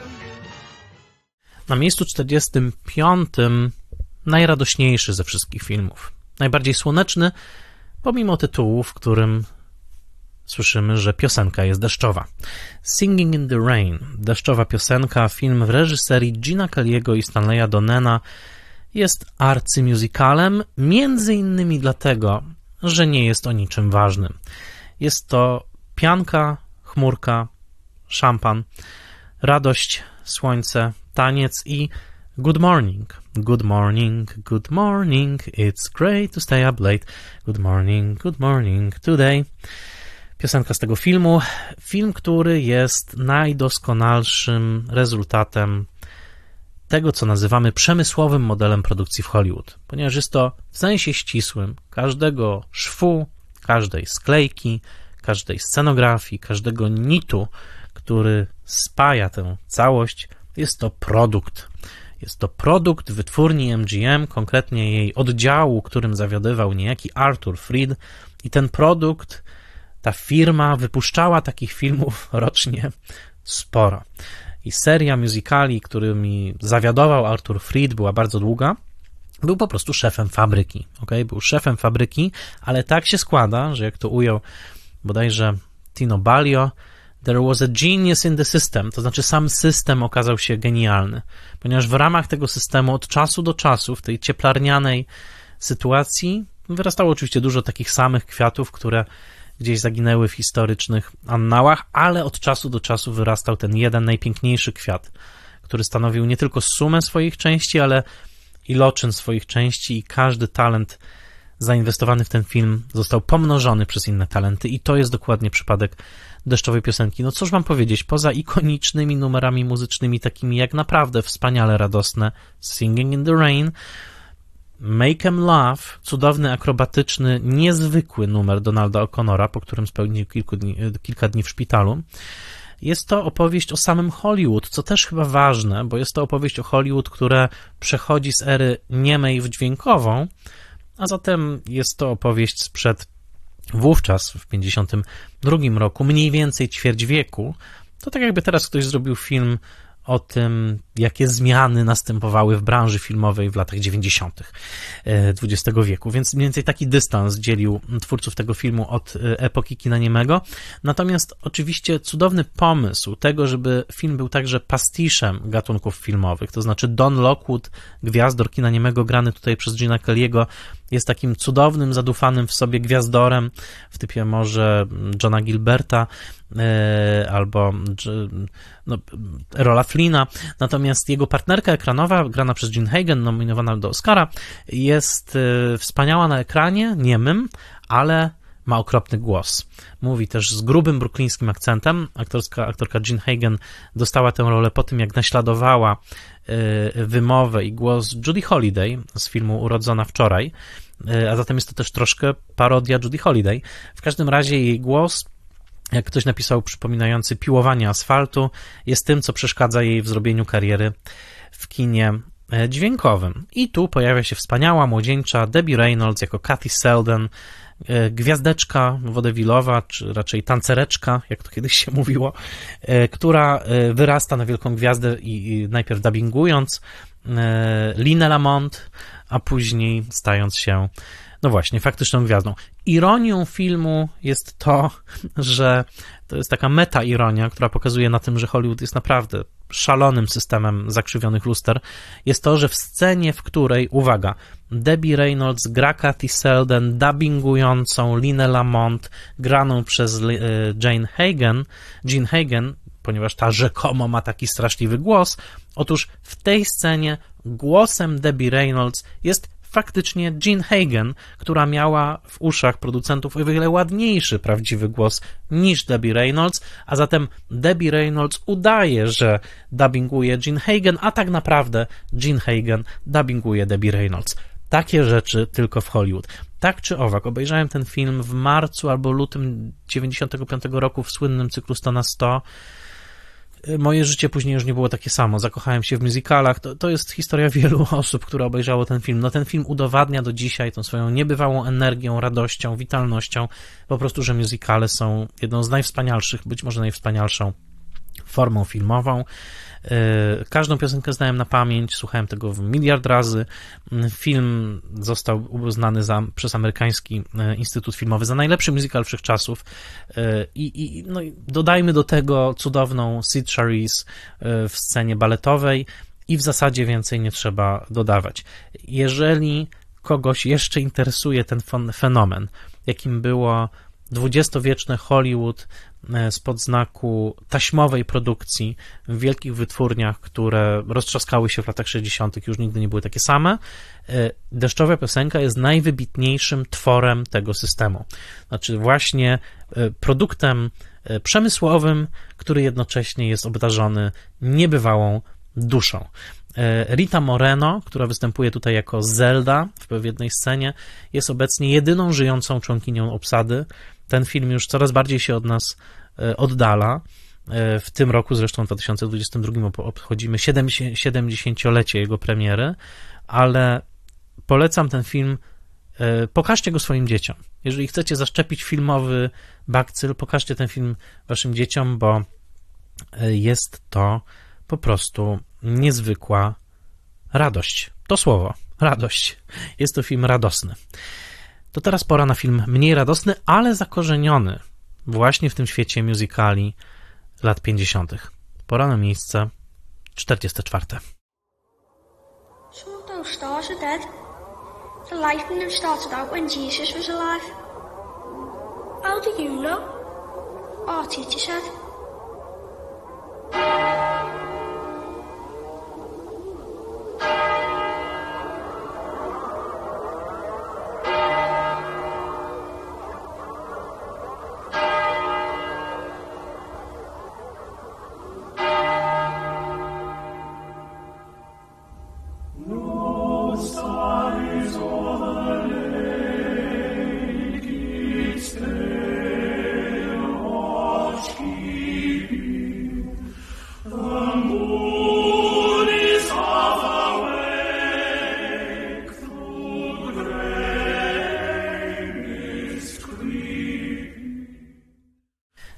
[SPEAKER 1] Na miejscu czterdziestym piątym najradośniejszy ze wszystkich filmów. Najbardziej słoneczny, pomimo tytułu, w którym słyszymy, że piosenka jest deszczowa. Singing in the Rain, deszczowa piosenka, film w reżyserii Gina Kelly'ego i Stanleya Donena, jest arcymusicalem, między innymi dlatego, że nie jest o niczym ważnym. Jest to pianka, chmurka, szampan, radość, słońce, taniec i good morning. Good morning, good morning, it's great to stay up late. Good morning, good morning today. Piosenka z tego filmu. Film, który jest najdoskonalszym rezultatem tego, co nazywamy przemysłowym modelem produkcji w Hollywood, ponieważ jest to w sensie ścisłym każdego szwu, każdej sklejki, każdej scenografii, każdego nitu, który spaja tę całość, jest to produkt. Jest to produkt wytwórni M G M, konkretnie jej oddziału, którym zawiodywał niejaki Arthur Freed, i ten produkt, ta firma wypuszczała takich filmów rocznie sporo. I seria musicali, którymi zawiadował Arthur Freed, była bardzo długa. Był po prostu szefem fabryki. Okay? Był szefem fabryki, ale tak się składa, że jak to ujął bodajże Tino Ballio, there was a genius in the system, to znaczy sam system okazał się genialny, ponieważ w ramach tego systemu od czasu do czasu w tej cieplarnianej sytuacji wyrastało oczywiście dużo takich samych kwiatów, które gdzieś zaginęły w historycznych annałach, ale od czasu do czasu wyrastał ten jeden najpiękniejszy kwiat, który stanowił nie tylko sumę swoich części, ale iloczyn swoich części i każdy talent zainwestowany w ten film został pomnożony przez inne talenty i to jest dokładnie przypadek Deszczowej piosenki. No cóż mam powiedzieć, poza ikonicznymi numerami muzycznymi, takimi jak naprawdę wspaniale radosne Singing in the Rain, Make 'em Love, cudowny, akrobatyczny, niezwykły numer Donalda O'Connora, po którym spełnił kilku dni, kilka dni w szpitalu. Jest to opowieść o samym Hollywood, co też chyba ważne, bo jest to opowieść o Hollywood, które przechodzi z ery niemej w dźwiękową, a zatem jest to opowieść sprzed wówczas, w pięćdziesiątym drugim roku, mniej więcej ćwierć wieku. To tak jakby teraz ktoś zrobił film o tym, jakie zmiany następowały w branży filmowej w latach dziewięćdziesiątych dwudziestego wieku, więc mniej więcej taki dystans dzielił twórców tego filmu od epoki kina niemego. Natomiast oczywiście cudowny pomysł tego, żeby film był także pastiszem gatunków filmowych, to znaczy Don Lockwood, gwiazdor kina niemego, grany tutaj przez Gina Kelly'ego, jest takim cudownym, zadufanym w sobie gwiazdorem w typie może Johna Gilberta e, albo no, Erola Flynna. Natomiast jego partnerka ekranowa, grana przez Jean Hagen, nominowana do Oscara, jest e, wspaniała na ekranie, niemym, ale ma okropny głos. Mówi też z grubym bruklińskim akcentem. Aktorska, aktorka Jean Hagen dostała tę rolę po tym, jak naśladowała y, wymowę i głos Judy Holliday z filmu Urodzona wczoraj, y, a zatem jest to też troszkę parodia Judy Holliday. W każdym razie jej głos, jak ktoś napisał, przypominający piłowanie asfaltu, jest tym, co przeszkadza jej w zrobieniu kariery w kinie dźwiękowym. I tu pojawia się wspaniała, młodzieńcza Debbie Reynolds jako Kathy Selden, gwiazdeczka wodewilowa, czy raczej tancereczka, jak to kiedyś się mówiło, która wyrasta na wielką gwiazdę i, i najpierw dubbingując Linę Lamont, a później stając się, no właśnie, faktyczną gwiazdą. Ironią filmu jest to, że to jest taka meta-ironia, która pokazuje na tym, że Hollywood jest naprawdę szalonym systemem zakrzywionych luster, jest to, że w scenie, w której, uwaga, Debbie Reynolds gra Kathy Selden, dubbingującą Linę Lamont, graną przez Jane Hagen, Jean Hagen, ponieważ ta rzekomo ma taki straszliwy głos, otóż w tej scenie głosem Debbie Reynolds jest faktycznie Jean Hagen, która miała w uszach producentów o wiele ładniejszy, prawdziwy głos niż Debbie Reynolds, a zatem Debbie Reynolds udaje, że dubbinguje Jean Hagen, a tak naprawdę Jean Hagen dubbinguje Debbie Reynolds. Takie rzeczy tylko w Hollywood. Tak czy owak, obejrzałem ten film w marcu albo lutym dziewięćdziesiątego piątego roku w słynnym cyklu sto na sto. Moje życie później już nie było takie samo. Zakochałem się w musicalach. To, to jest historia wielu osób, które obejrzało ten film. No ten film udowadnia do dzisiaj tą swoją niebywałą energią, radością, witalnością. Po prostu, że musicale są jedną z najwspanialszych, być może najwspanialszą formą filmową. Każdą piosenkę znałem na pamięć, słuchałem tego w miliard razy. Film został uznany za, przez amerykański Instytut Filmowy za najlepszy musical wszechczasów. I, i no, dodajmy do tego cudowną Cyd Charisse w scenie baletowej i w zasadzie więcej nie trzeba dodawać. Jeżeli kogoś jeszcze interesuje ten fenomen, jakim było dwudziestowieczne Hollywood spod znaku taśmowej produkcji w wielkich wytwórniach, które roztrzaskały się w latach sześćdziesiątych, już nigdy nie były takie same, Deszczowa piosenka jest najwybitniejszym tworem tego systemu. Znaczy właśnie produktem przemysłowym, który jednocześnie jest obdarzony niebywałą duszą. Rita Moreno, która występuje tutaj jako Zelda w jednej scenie, jest obecnie jedyną żyjącą członkinią obsady. Ten film już coraz bardziej się od nas oddala. W tym roku, zresztą w dwa tysiące dwudziestym drugim, obchodzimy siedemdziesięciolecie jego premiery, ale polecam ten film. Pokażcie go swoim dzieciom. Jeżeli chcecie zaszczepić filmowy bakcyl, pokażcie ten film waszym dzieciom, bo jest to po prostu niezwykła radość. To słowo, radość. Jest to film radosny. To teraz pora na film mniej radosny, ale zakorzeniony właśnie w tym świecie musicali lat pięćdziesiątych. Pora na miejsce czterdzieste czwarte.
[SPEAKER 13] Some of those stars are dead. The life in them started out when Jesus was alive. How do you know? Our teacher said.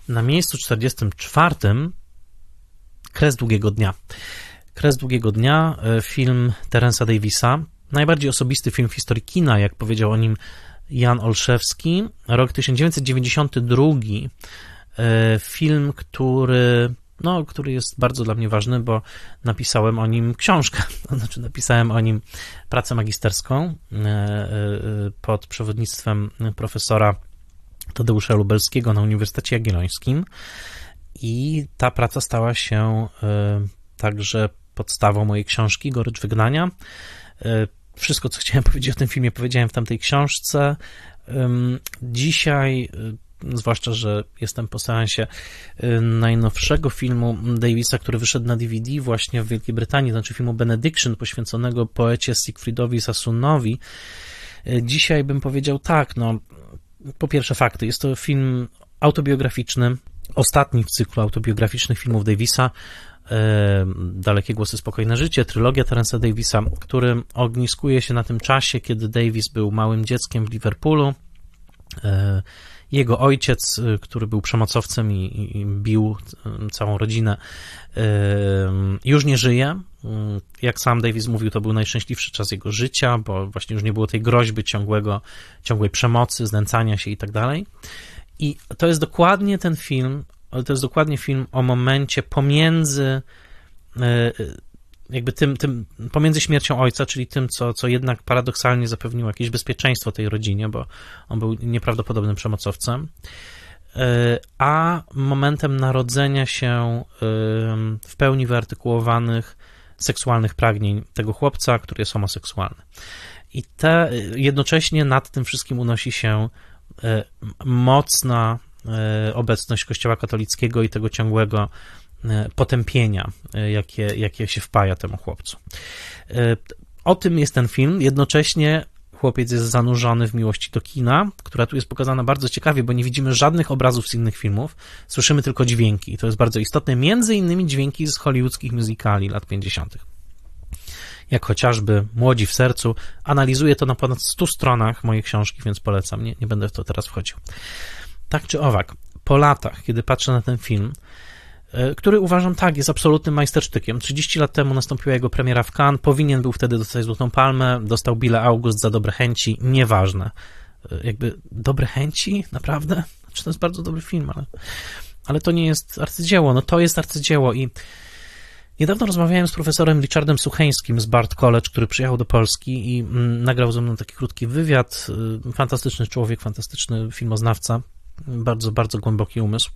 [SPEAKER 1] Na miejscu czterdziestym czwartym Kres długiego dnia. Kres długiego dnia, film Terensa Davisa, najbardziej osobisty film w historii kina, jak powiedział o nim Jan Olszewski. Rok tysiąc dziewięćset dziewięćdziesiąty drugi. Film, który, no, który jest bardzo dla mnie ważny, bo napisałem o nim książkę, to znaczy napisałem o nim pracę magisterską pod przewodnictwem profesora Tadeusza Lubelskiego na Uniwersytecie Jagiellońskim i ta praca stała się także podstawą mojej książki Gorycz wygnania. Wszystko, co chciałem powiedzieć o tym filmie, powiedziałem w tamtej książce. Dzisiaj, zwłaszcza że jestem po seansie najnowszego filmu Davisa, który wyszedł na D V D właśnie w Wielkiej Brytanii, znaczy filmu Benediction, poświęconego poecie Siegfriedowi Sassunowi. Dzisiaj bym powiedział tak, no po pierwsze fakty, jest to film autobiograficzny, ostatni w cyklu autobiograficznych filmów Davisa, Dalekie głosy, spokojne życie, trylogia Terensa Davisa, który ogniskuje się na tym czasie, kiedy Davis był małym dzieckiem w Liverpoolu. Jego ojciec, który był przemocowcem i, i bił całą rodzinę, już nie żyje. Jak sam Davis mówił, to był najszczęśliwszy czas jego życia, bo właśnie już nie było tej groźby ciągłego, ciągłej przemocy, znęcania się i tak dalej. I to jest dokładnie ten film, ale to jest dokładnie film o momencie pomiędzy jakby tym, tym pomiędzy śmiercią ojca, czyli tym, co, co jednak paradoksalnie zapewniło jakieś bezpieczeństwo tej rodzinie, bo on był nieprawdopodobnym przemocowcem, a momentem narodzenia się w pełni wyartykułowanych seksualnych pragnień tego chłopca, który jest homoseksualny. I te, jednocześnie nad tym wszystkim unosi się mocna obecność Kościoła katolickiego i tego ciągłego potępienia, jakie, jakie się wpaja temu chłopcu. O tym jest ten film. Jednocześnie chłopiec jest zanurzony w miłości do kina, która tu jest pokazana bardzo ciekawie, bo nie widzimy żadnych obrazów z innych filmów, słyszymy tylko dźwięki i to jest bardzo istotne, między innymi dźwięki z hollywoodzkich musicali lat pięćdziesiątych. Jak chociażby Młodzi w sercu. Analizuję to na ponad stu stronach mojej książki, więc polecam, nie, nie będę w to teraz wchodził. Tak czy owak, po latach, kiedy patrzę na ten film, który uważam, tak, jest absolutnym majstersztykiem. trzydzieści lat temu nastąpiła jego premiera w Cannes, powinien był wtedy dostać Złotą Palmę, dostał Billa August za Dobre chęci, nieważne. Jakby Dobre chęci? Naprawdę? Znaczy, to jest bardzo dobry film, ale, ale to nie jest arcydzieło. No to jest arcydzieło i niedawno rozmawiałem z profesorem Richardem Sucheńskim z Bard College, który przyjechał do Polski i nagrał ze mną taki krótki wywiad. Fantastyczny człowiek, fantastyczny filmoznawca, bardzo, bardzo głęboki umysł.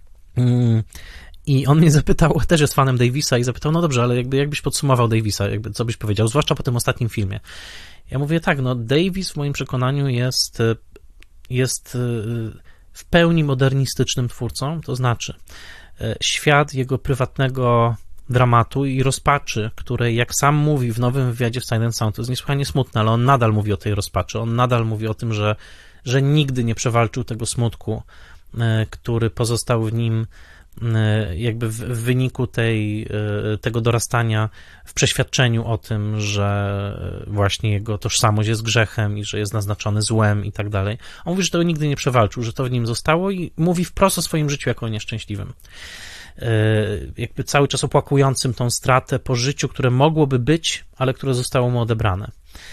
[SPEAKER 1] I on mnie zapytał, też jest fanem Davisa i zapytał, no dobrze, ale jakby jakbyś podsumował Davisa, jakby co byś powiedział, zwłaszcza po tym ostatnim filmie. Ja mówię tak, no Davis w moim przekonaniu jest, jest w pełni modernistycznym twórcą, to znaczy świat jego prywatnego dramatu i rozpaczy, której, jak sam mówi w nowym wywiadzie w Silent Sound, to jest niesłychanie smutne, ale on nadal mówi o tej rozpaczy, on nadal mówi o tym, że, że nigdy nie przewalczył tego smutku, który pozostał w nim jakby w wyniku tej, tego dorastania w przeświadczeniu o tym, że właśnie jego tożsamość jest grzechem i że jest naznaczony złem i tak dalej. On mówi, że tego nigdy nie przewalczył, że to w nim zostało i mówi wprost o swoim życiu jako o nieszczęśliwym. Jakby cały czas opłakującym tą stratę po życiu, które mogłoby być, ale które zostało mu odebrane.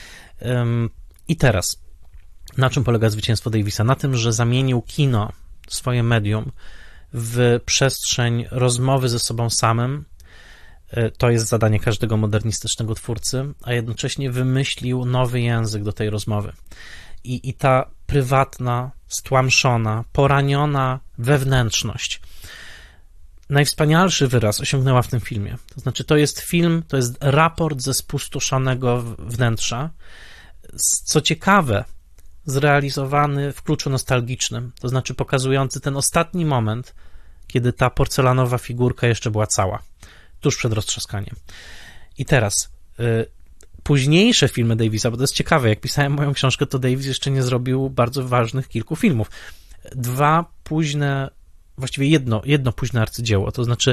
[SPEAKER 1] I teraz, na czym polega zwycięstwo Davisa? Na tym, że zamienił kino, swoje medium, w przestrzeń rozmowy ze sobą samym. To jest zadanie każdego modernistycznego twórcy, a jednocześnie wymyślił nowy język do tej rozmowy. I, i ta prywatna, stłamszona, poraniona wewnętrzność najwspanialszy wyraz osiągnęła w tym filmie. To znaczy, to jest film, to jest raport ze spustoszonego wnętrza. Co ciekawe, zrealizowany w kluczu nostalgicznym, to znaczy pokazujący ten ostatni moment, kiedy ta porcelanowa figurka jeszcze była cała, tuż przed roztrzaskaniem. I teraz y, późniejsze filmy Davisa, bo to jest ciekawe, jak pisałem moją książkę, to Davis jeszcze nie zrobił bardzo ważnych kilku filmów. Dwa późne, właściwie jedno, jedno późne arcydzieło, to znaczy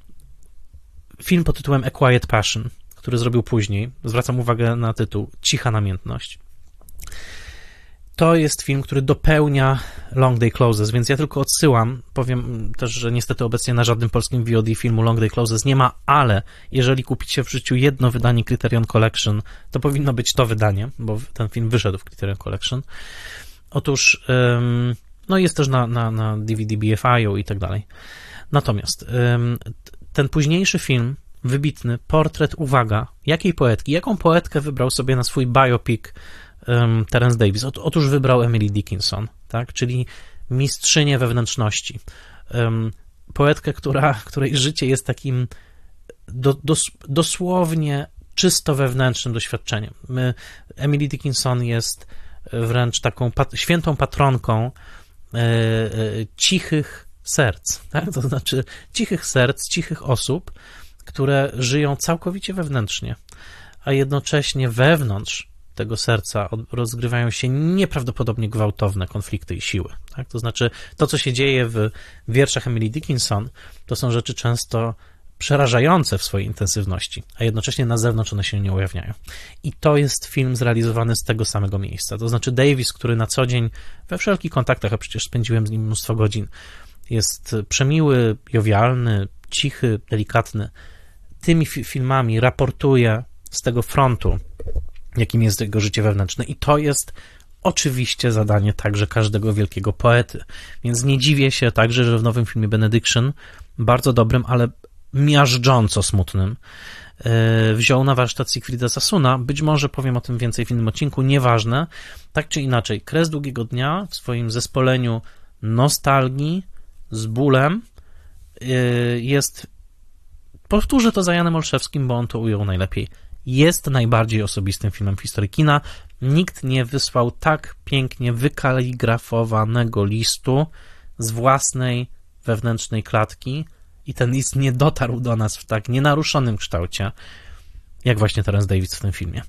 [SPEAKER 1] film pod tytułem A Quiet Passion, który zrobił później, zwracam uwagę na tytuł, Cicha namiętność. to jest film, który dopełnia Long Day Closes, więc ja tylko odsyłam, powiem też, że niestety obecnie na żadnym polskim V O D filmu Long Day Closes nie ma, ale jeżeli kupicie w życiu jedno wydanie Criterion Collection, to powinno być to wydanie, bo ten film wyszedł w Criterion Collection. Otóż ym, no jest też na, na, na D V D B F I i tak dalej. Natomiast ym, ten późniejszy film, wybitny, portret, uwaga, jakiej poetki, jaką poetkę wybrał sobie na swój biopic um, Terence Davis? Otóż wybrał Emily Dickinson, tak? Czyli mistrzynię wewnętrzności. Um, poetkę, która, której życie jest takim do, dos, dosłownie czysto wewnętrznym doświadczeniem. My, Emily Dickinson jest wręcz taką pat, świętą patronką e, e, cichych serc, tak? To znaczy cichych serc, cichych osób, które żyją całkowicie wewnętrznie, a jednocześnie wewnątrz tego serca rozgrywają się nieprawdopodobnie gwałtowne konflikty i siły. Tak? To znaczy, to, co się dzieje w wierszach Emily Dickinson, to są rzeczy często przerażające w swojej intensywności, a jednocześnie na zewnątrz one się nie ujawniają. I to jest film zrealizowany z tego samego miejsca. To znaczy Davis, który na co dzień we wszelkich kontaktach, a przecież spędziłem z nim mnóstwo godzin, jest przemiły, jowialny, cichy, delikatny, tymi fi- filmami raportuje z tego frontu, jakim jest jego życie wewnętrzne. I to jest oczywiście zadanie także każdego wielkiego poety. Więc nie dziwię się także, że w nowym filmie Benediction, bardzo dobrym, ale miażdżąco smutnym, yy, wziął na warsztat Siegfrieda Sassuna. Być może powiem o tym więcej w innym odcinku, nieważne. Tak czy inaczej, Kres długiego dnia w swoim zespoleniu nostalgii z bólem yy, jest, powtórzę to za Janem Olszewskim, bo on to ujął najlepiej, jest najbardziej osobistym filmem w historii kina. Nikt nie wysłał tak pięknie wykaligrafowanego listu z własnej wewnętrznej klatki i ten list nie dotarł do nas w tak nienaruszonym kształcie, jak właśnie Terence Davis w tym filmie.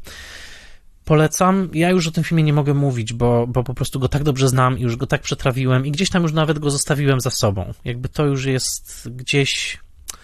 [SPEAKER 1] Polecam. Ja już o tym filmie nie mogę mówić, bo, bo po prostu go tak dobrze znam i już go tak przetrawiłem i gdzieś tam już nawet go zostawiłem za sobą. Jakby to już jest gdzieś...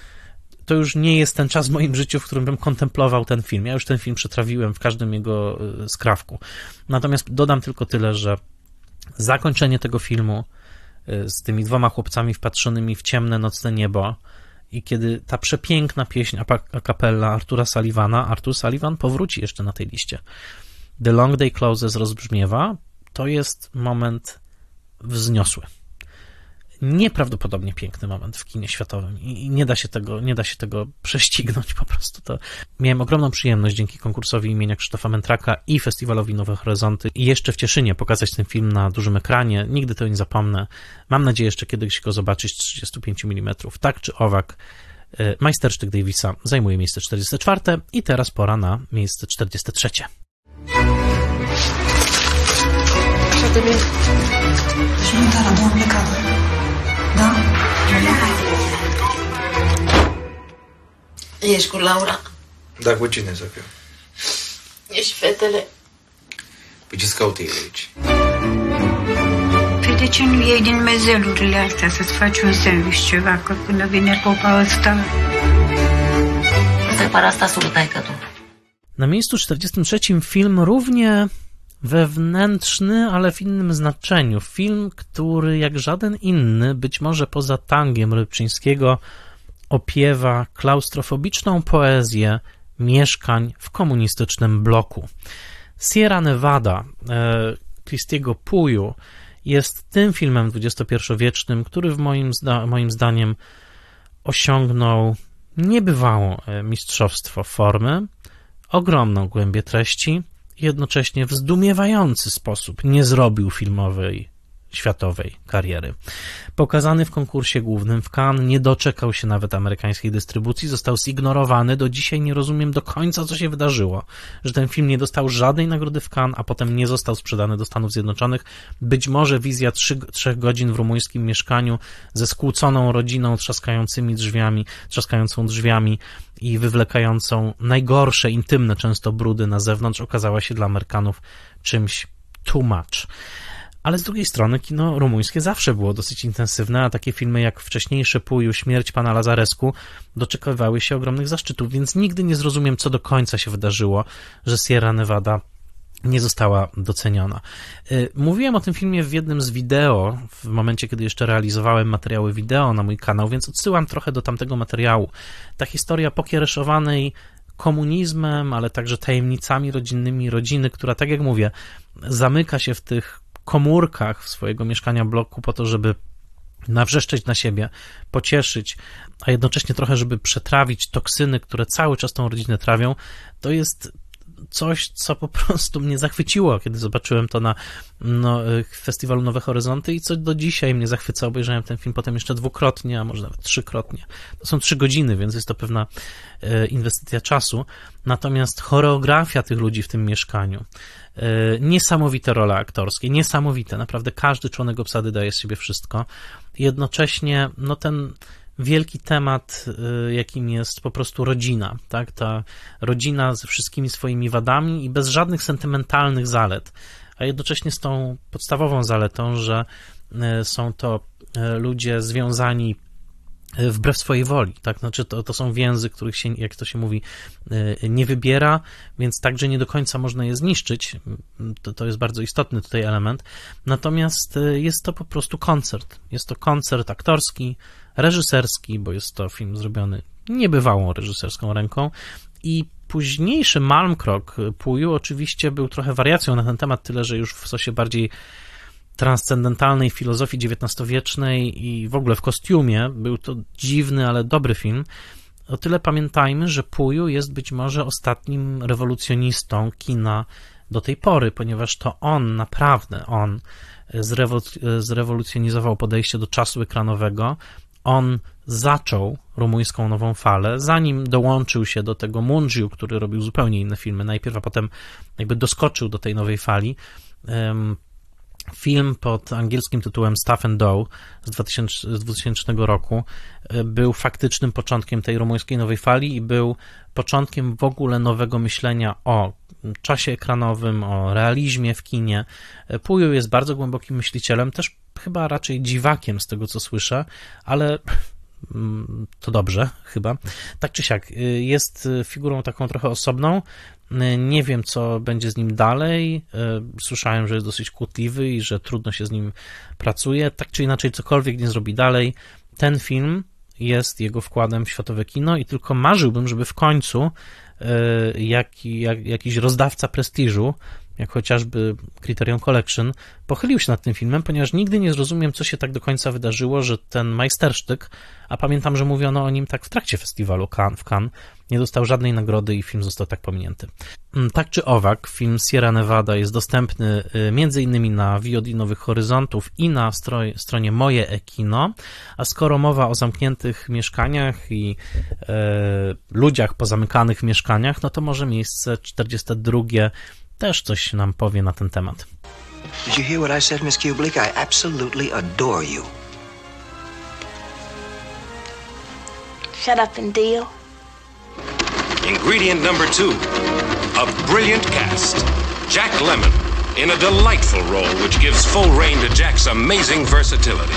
[SPEAKER 1] To już nie jest ten czas w moim życiu, w którym bym kontemplował ten film. Ja już ten film przetrawiłem w każdym jego skrawku. Natomiast dodam tylko tyle, że zakończenie tego filmu z tymi dwoma chłopcami wpatrzonymi w ciemne, nocne niebo i kiedy ta przepiękna pieśń a cappella Artura Sullivana, Artur Sullivan powróci jeszcze na tej liście, The Long Day Closes rozbrzmiewa, to jest moment wzniosły. Nieprawdopodobnie piękny moment w kinie światowym i nie da się tego, nie da się tego prześcignąć po prostu. To miałem ogromną przyjemność dzięki konkursowi imienia Krzysztofa Mentraka i festiwalowi Nowe Horyzonty i jeszcze w Cieszynie pokazać ten film na dużym ekranie. Nigdy to nie zapomnę. Mam nadzieję jeszcze kiedyś go zobaczyć z trzydzieści pięć milimetrów. Tak czy owak, majstersztyk Davisa zajmuje miejsce czterdzieste czwarte i teraz pora na miejsce czterdzieste trzecie.
[SPEAKER 5] Da? Ești cu Laura?
[SPEAKER 14] Da, cu cine, Sofia?
[SPEAKER 5] Ești fetele?
[SPEAKER 14] Păi ce-ți caută el aici?
[SPEAKER 15] Păi de ce nu iei din mezelurile astea să-ți faci un sandwich ceva, că până vine popa ăsta...
[SPEAKER 5] Separa asta sulu taică tu.
[SPEAKER 1] Na miejscu czterdziestym trzecim film równie wewnętrzny, ale w innym znaczeniu. Film, który jak żaden inny, być może poza Tangiem Rybczyńskiego, opiewa klaustrofobiczną poezję mieszkań w komunistycznym bloku. Sierra Nevada e, Christiego Puyu jest tym filmem dwudziestopierwowiecznym, który w moim, zda- moim zdaniem osiągnął niebywałe mistrzostwo formy, ogromną głębię treści, jednocześnie w zdumiewający sposób nie zrobił filmowej, światowej kariery. Pokazany w konkursie głównym w Cannes, nie doczekał się nawet amerykańskiej dystrybucji, został zignorowany. Do dzisiaj nie rozumiem do końca, co się wydarzyło, że ten film nie dostał żadnej nagrody w Cannes, a potem nie został sprzedany do Stanów Zjednoczonych. Być może wizja trzy, trzech godzin w rumuńskim mieszkaniu ze skłóconą rodziną, trzaskającymi drzwiami, trzaskającą drzwiami i wywlekającą najgorsze, intymne często brudy na zewnątrz, okazała się dla Amerykanów czymś too much. Ale z drugiej strony kino rumuńskie zawsze było dosyć intensywne, a takie filmy jak wcześniejsze Puyu, Śmierć pana Lazarescu doczekały się ogromnych zaszczytów, więc nigdy nie zrozumiem, co do końca się wydarzyło, że Sierra Nevada nie została doceniona. Mówiłem o tym filmie w jednym z wideo, w momencie, kiedy jeszcze realizowałem materiały wideo na mój kanał, więc odsyłam trochę do tamtego materiału. Ta historia pokiereszowanej komunizmem, ale także tajemnicami rodzinnymi rodziny, która, tak jak mówię, zamyka się w tych komórkach swojego mieszkania bloku po to, żeby nawrzeszczeć na siebie, pocieszyć, a jednocześnie trochę, żeby przetrawić toksyny, które cały czas tą rodzinę trawią, to jest coś, co po prostu mnie zachwyciło, kiedy zobaczyłem to na no, festiwalu Nowe Horyzonty i co do dzisiaj mnie zachwyca. Obejrzałem ten film potem jeszcze dwukrotnie, a może nawet trzykrotnie. To są trzy godziny, więc jest to pewna e, inwestycja czasu. Natomiast choreografia tych ludzi w tym mieszkaniu, e, niesamowite role aktorskie, niesamowite. Naprawdę każdy członek obsady daje z siebie wszystko. Jednocześnie, no ten wielki temat, jakim jest po prostu rodzina, tak? Ta rodzina ze wszystkimi swoimi wadami i bez żadnych sentymentalnych zalet, a jednocześnie z tą podstawową zaletą, że są to ludzie związani wbrew swojej woli, tak? Znaczy to, to są więzy, których się, jak to się mówi, nie wybiera, więc także nie do końca można je zniszczyć. To, to jest bardzo istotny tutaj element. Natomiast jest to po prostu koncert. Jest to koncert aktorski, reżyserski, bo jest to film zrobiony niebywałą reżyserską ręką i późniejszy Malmkrok Puju oczywiście był trochę wariacją na ten temat, tyle że już w sosie bardziej transcendentalnej filozofii dziewiętnastowiecznej i w ogóle w kostiumie. Był to dziwny, ale dobry film. O tyle pamiętajmy, że Puju jest być może ostatnim rewolucjonistą kina do tej pory, ponieważ to on, naprawdę on zrewo- zrewolucjonizował podejście do czasu ekranowego. On zaczął rumuńską nową falę, zanim dołączył się do tego Mungiu, który robił zupełnie inne filmy najpierw, a potem jakby doskoczył do tej nowej fali. Film pod angielskim tytułem Stuff and Dough z dwutysięcznego roku był faktycznym początkiem tej rumuńskiej nowej fali i był początkiem w ogóle nowego myślenia o czasie ekranowym, o realizmie w kinie. Puju jest bardzo głębokim myślicielem, też chyba raczej dziwakiem z tego, co słyszę, ale to dobrze chyba. Tak czy siak, jest figurą taką trochę osobną. Nie wiem, co będzie z nim dalej. Słyszałem, że jest dosyć kłótliwy i że trudno się z nim pracuje. Tak czy inaczej, cokolwiek nie zrobi dalej, ten film jest jego wkładem w światowe kino i tylko marzyłbym, żeby w końcu jak, jak, jakiś rozdawca prestiżu, jak chociażby Criterion Collection, pochylił się nad tym filmem, ponieważ nigdy nie zrozumiem, co się tak do końca wydarzyło, że ten majstersztyk, a pamiętam, że mówiono o nim tak w trakcie festiwalu w Cannes, nie dostał żadnej nagrody i film został tak pominięty. Tak czy owak, film Sierra Nevada jest dostępny między innymi na V O D Nowych Horyzontów i na stroj, stronie Moje e-Kino, a skoro mowa o zamkniętych mieszkaniach i e, ludziach pozamykanych w mieszkaniach, no to może miejsce czterdzieste drugie też coś nam powie na ten temat.
[SPEAKER 16] Did you hear what I said, Miss Kubelik? I absolutely adore you.
[SPEAKER 13] Shut up and deal.
[SPEAKER 17] Ingredient number two, a brilliant cast. Jack Lemmon in a delightful role which gives full rein to Jack's amazing versatility.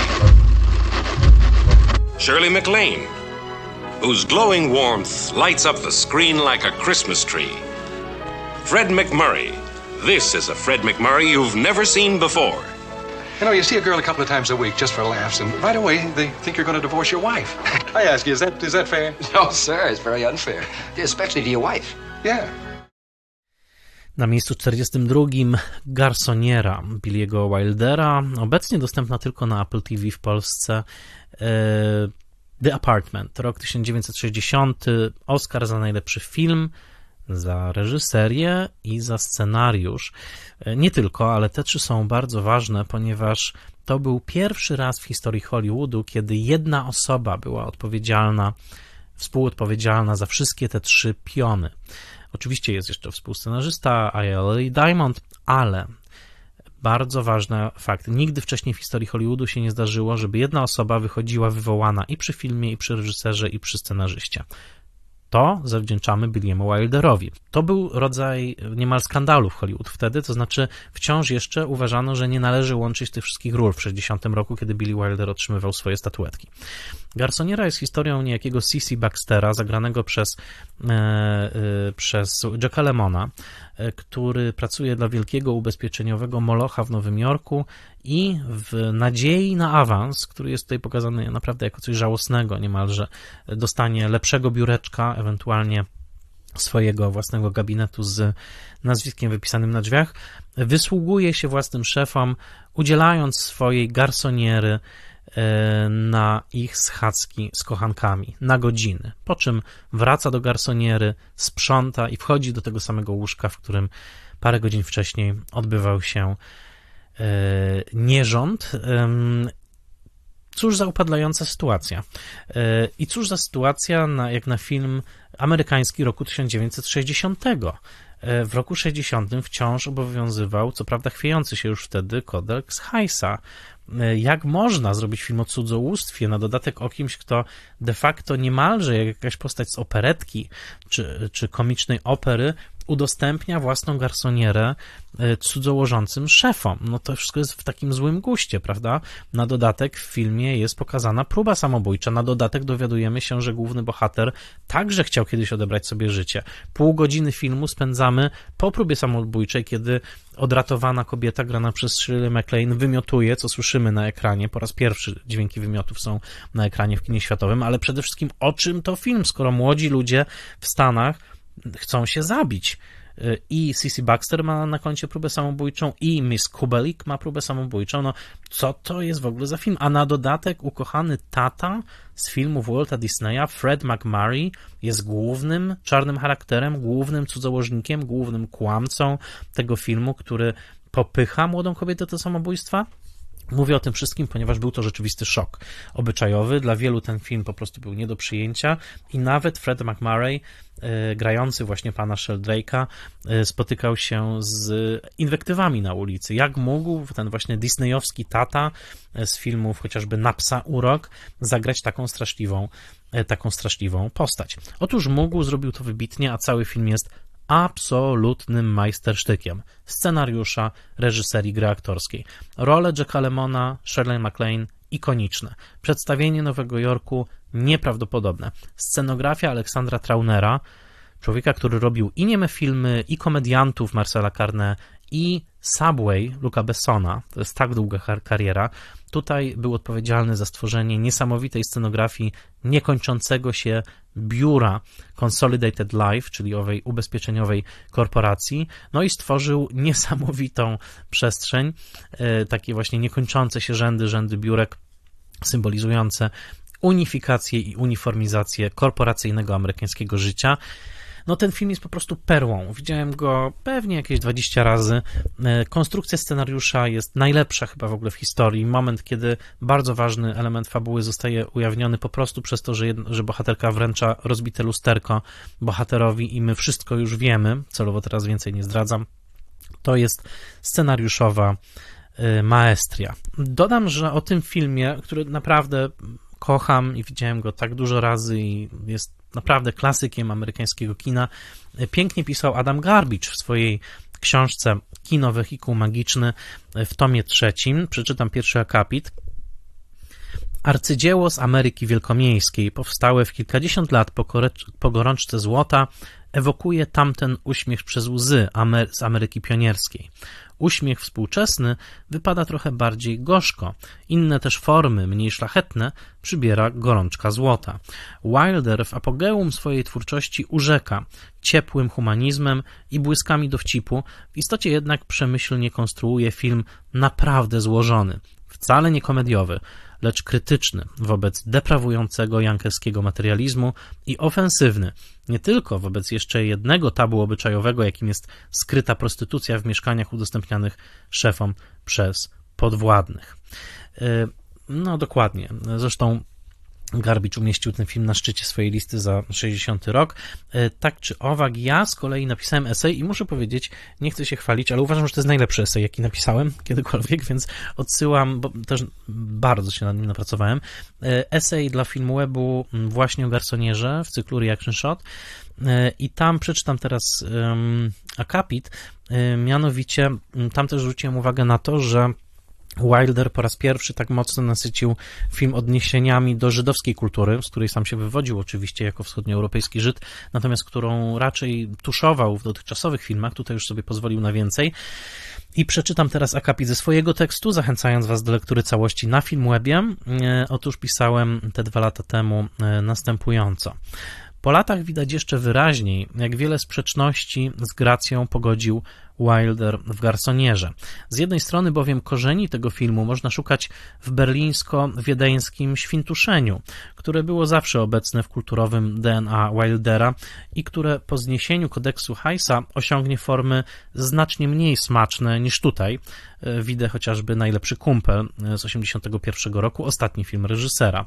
[SPEAKER 17] Shirley MacLaine, whose glowing warmth lights up the screen like a Christmas tree. Fred McMurray. This is a Fred McMurray you've never seen before.
[SPEAKER 18] You know, you see a girl a couple of times a week just for laughs, and right away they think you're going to divorce your wife. I ask you, is that is that fair?
[SPEAKER 16] No, sir, it's very unfair. Especially to your wife.
[SPEAKER 18] Yeah.
[SPEAKER 1] Na miejscu czterdziestym drugim Garsoniera Billy'ego Wildera, obecnie dostępna tylko na Apple T V w Polsce. The Apartment, rok tysiąc dziewięćset sześćdziesiąty, Oscar za najlepszy film, za reżyserię i za scenariusz. Nie tylko, ale te trzy są bardzo ważne, ponieważ to był pierwszy raz w historii Hollywoodu, kiedy jedna osoba była odpowiedzialna, współodpowiedzialna za wszystkie te trzy piony. Oczywiście jest jeszcze współscenarzysta I L A Diamond, ale bardzo ważny fakt, nigdy wcześniej w historii Hollywoodu się nie zdarzyło, żeby jedna osoba wychodziła wywołana i przy filmie, i przy reżyserze, i przy scenarzyście. To zawdzięczamy Billiemu Wilderowi. To był rodzaj niemal skandalu w Hollywood wtedy, to znaczy wciąż jeszcze uważano, że nie należy łączyć tych wszystkich ról w sześćdziesiątym roku, kiedy Billy Wilder otrzymywał swoje statuetki. Garsoniera jest historią niejakiego C C Baxtera, zagranego przez, e, e, przez Jacka Lemmona, e, który pracuje dla wielkiego ubezpieczeniowego molocha w Nowym Jorku i w nadziei na awans, który jest tutaj pokazany naprawdę jako coś żałosnego niemalże, dostanie lepszego biureczka, ewentualnie swojego własnego gabinetu z nazwiskiem wypisanym na drzwiach, wysługuje się własnym szefom, udzielając swojej garsoniery na ich schadzki z kochankami na godziny, po czym wraca do garsoniery, sprząta i wchodzi do tego samego łóżka, w którym parę godzin wcześniej odbywał się nierząd. Cóż za upadlająca sytuacja. I cóż za sytuacja, na, jak na film amerykański roku tysiąc dziewięćset sześćdziesiątego. W roku sześćdziesiątym wciąż obowiązywał, co prawda chwiejący się już wtedy, kodeks Hayesa. Jak można zrobić film o cudzołóstwie, na dodatek o kimś, kto de facto niemalże jak jakaś postać z operetki czy, czy komicznej opery udostępnia własną garsonierę cudzołożącym szefom. No to wszystko jest w takim złym guście, prawda? Na dodatek w filmie jest pokazana próba samobójcza, na dodatek dowiadujemy się, że główny bohater także chciał kiedyś odebrać sobie życie. Pół godziny filmu spędzamy po próbie samobójczej, kiedy odratowana kobieta grana przez Shirley MacLaine wymiotuje, co słyszymy na ekranie. Po raz pierwszy dźwięki wymiotów są na ekranie w kinie światowym, ale przede wszystkim o czym to film, skoro młodzi ludzie w Stanach chcą się zabić. I C C Baxter ma na koncie próbę samobójczą i Miss Kubelik ma próbę samobójczą. No, co to jest w ogóle za film? A na dodatek ukochany tata z filmów Walta Disneya, Fred MacMurray, jest głównym czarnym charakterem, głównym cudzołożnikiem, głównym kłamcą tego filmu, który popycha młodą kobietę do samobójstwa. Mówię o tym wszystkim, ponieważ był to rzeczywisty szok obyczajowy. Dla wielu ten film po prostu był nie do przyjęcia i nawet Fred MacMurray, e, grający właśnie pana Sheldrake'a, e, spotykał się z inwektywami na ulicy. Jak mógł ten właśnie disneyowski tata e, z filmów chociażby Na psa urok zagrać taką straszliwą, e, taką straszliwą postać? Otóż mógł, zrobił to wybitnie, a cały film jest absolutnym majstersztykiem scenariusza, reżyserii, gry aktorskiej. Role Jacka Lemmona, Shirley MacLaine ikoniczne. Przedstawienie Nowego Jorku nieprawdopodobne. Scenografia Aleksandra Traunera, człowieka, który robił i nieme filmy, i komediantów Marcela Carné, i Subway Luca Bessona. To jest tak długa kariera. Tutaj był odpowiedzialny za stworzenie niesamowitej scenografii niekończącego się biura Consolidated Life, czyli owej ubezpieczeniowej korporacji, no i stworzył niesamowitą przestrzeń, takie właśnie niekończące się rzędy, rzędy biurek symbolizujące unifikację i uniformizację korporacyjnego amerykańskiego życia. No ten film jest po prostu perłą. Widziałem go pewnie jakieś dwadzieścia razy. Konstrukcja scenariusza jest najlepsza chyba w ogóle w historii. Moment, kiedy bardzo ważny element fabuły zostaje ujawniony po prostu przez to, że, jedno, że bohaterka wręcza rozbite lusterko bohaterowi i my wszystko już wiemy. Celowo teraz więcej nie zdradzam. To jest scenariuszowa maestria. Dodam, że o tym filmie, który naprawdę kocham i widziałem go tak dużo razy i jest naprawdę klasykiem amerykańskiego kina, pięknie pisał Adam Garbage w swojej książce Kino Wehikuł Magiczny w tomie trzecim. Przeczytam pierwszy akapit. Arcydzieło z Ameryki Wielkomiejskiej, powstałe w kilkadziesiąt lat po, korec- po gorączce złota, ewokuje tamten uśmiech przez łzy Amer- z Ameryki Pionierskiej. Uśmiech współczesny wypada trochę bardziej gorzko. Inne też formy, mniej szlachetne, przybiera gorączka złota. Wilder w apogeum swojej twórczości urzeka ciepłym humanizmem i błyskami dowcipu, w istocie jednak przemyślnie konstruuje film naprawdę złożony, wcale nie komediowy, lecz krytyczny wobec deprawującego jankerskiego materializmu i ofensywny nie tylko wobec jeszcze jednego tabu obyczajowego, jakim jest skryta prostytucja w mieszkaniach udostępnianych szefom przez podwładnych. No dokładnie. Zresztą Garbage umieścił ten film na szczycie swojej listy za sześćdziesiąty rok. Tak czy owak, ja z kolei napisałem esej i muszę powiedzieć, nie chcę się chwalić, ale uważam, że to jest najlepszy esej, jaki napisałem kiedykolwiek, więc odsyłam, bo też bardzo się nad nim napracowałem. Esej dla Filmwebu właśnie o garsonierze w cyklu Reaction Shot i tam przeczytam teraz um, akapit, mianowicie tam też zwróciłem uwagę na to, że Wilder po raz pierwszy tak mocno nasycił film odniesieniami do żydowskiej kultury, z której sam się wywodził oczywiście jako wschodnioeuropejski Żyd, natomiast którą raczej tuszował w dotychczasowych filmach, tutaj już sobie pozwolił na więcej. I przeczytam teraz akapit ze swojego tekstu, zachęcając Was do lektury całości na Filmwebie. Otóż pisałem te dwa lata temu następująco. Po latach widać jeszcze wyraźniej, jak wiele sprzeczności z gracją pogodził Wilder w Garsonierze. Z jednej strony bowiem korzeni tego filmu można szukać w berlińsko-wiedeńskim świntuszeniu, które było zawsze obecne w kulturowym D N A Wildera i które po zniesieniu kodeksu Heisa osiągnie formy znacznie mniej smaczne niż tutaj. Widzę chociażby Najlepszy kumpel z osiemdziesiątego pierwszego roku, ostatni film reżysera.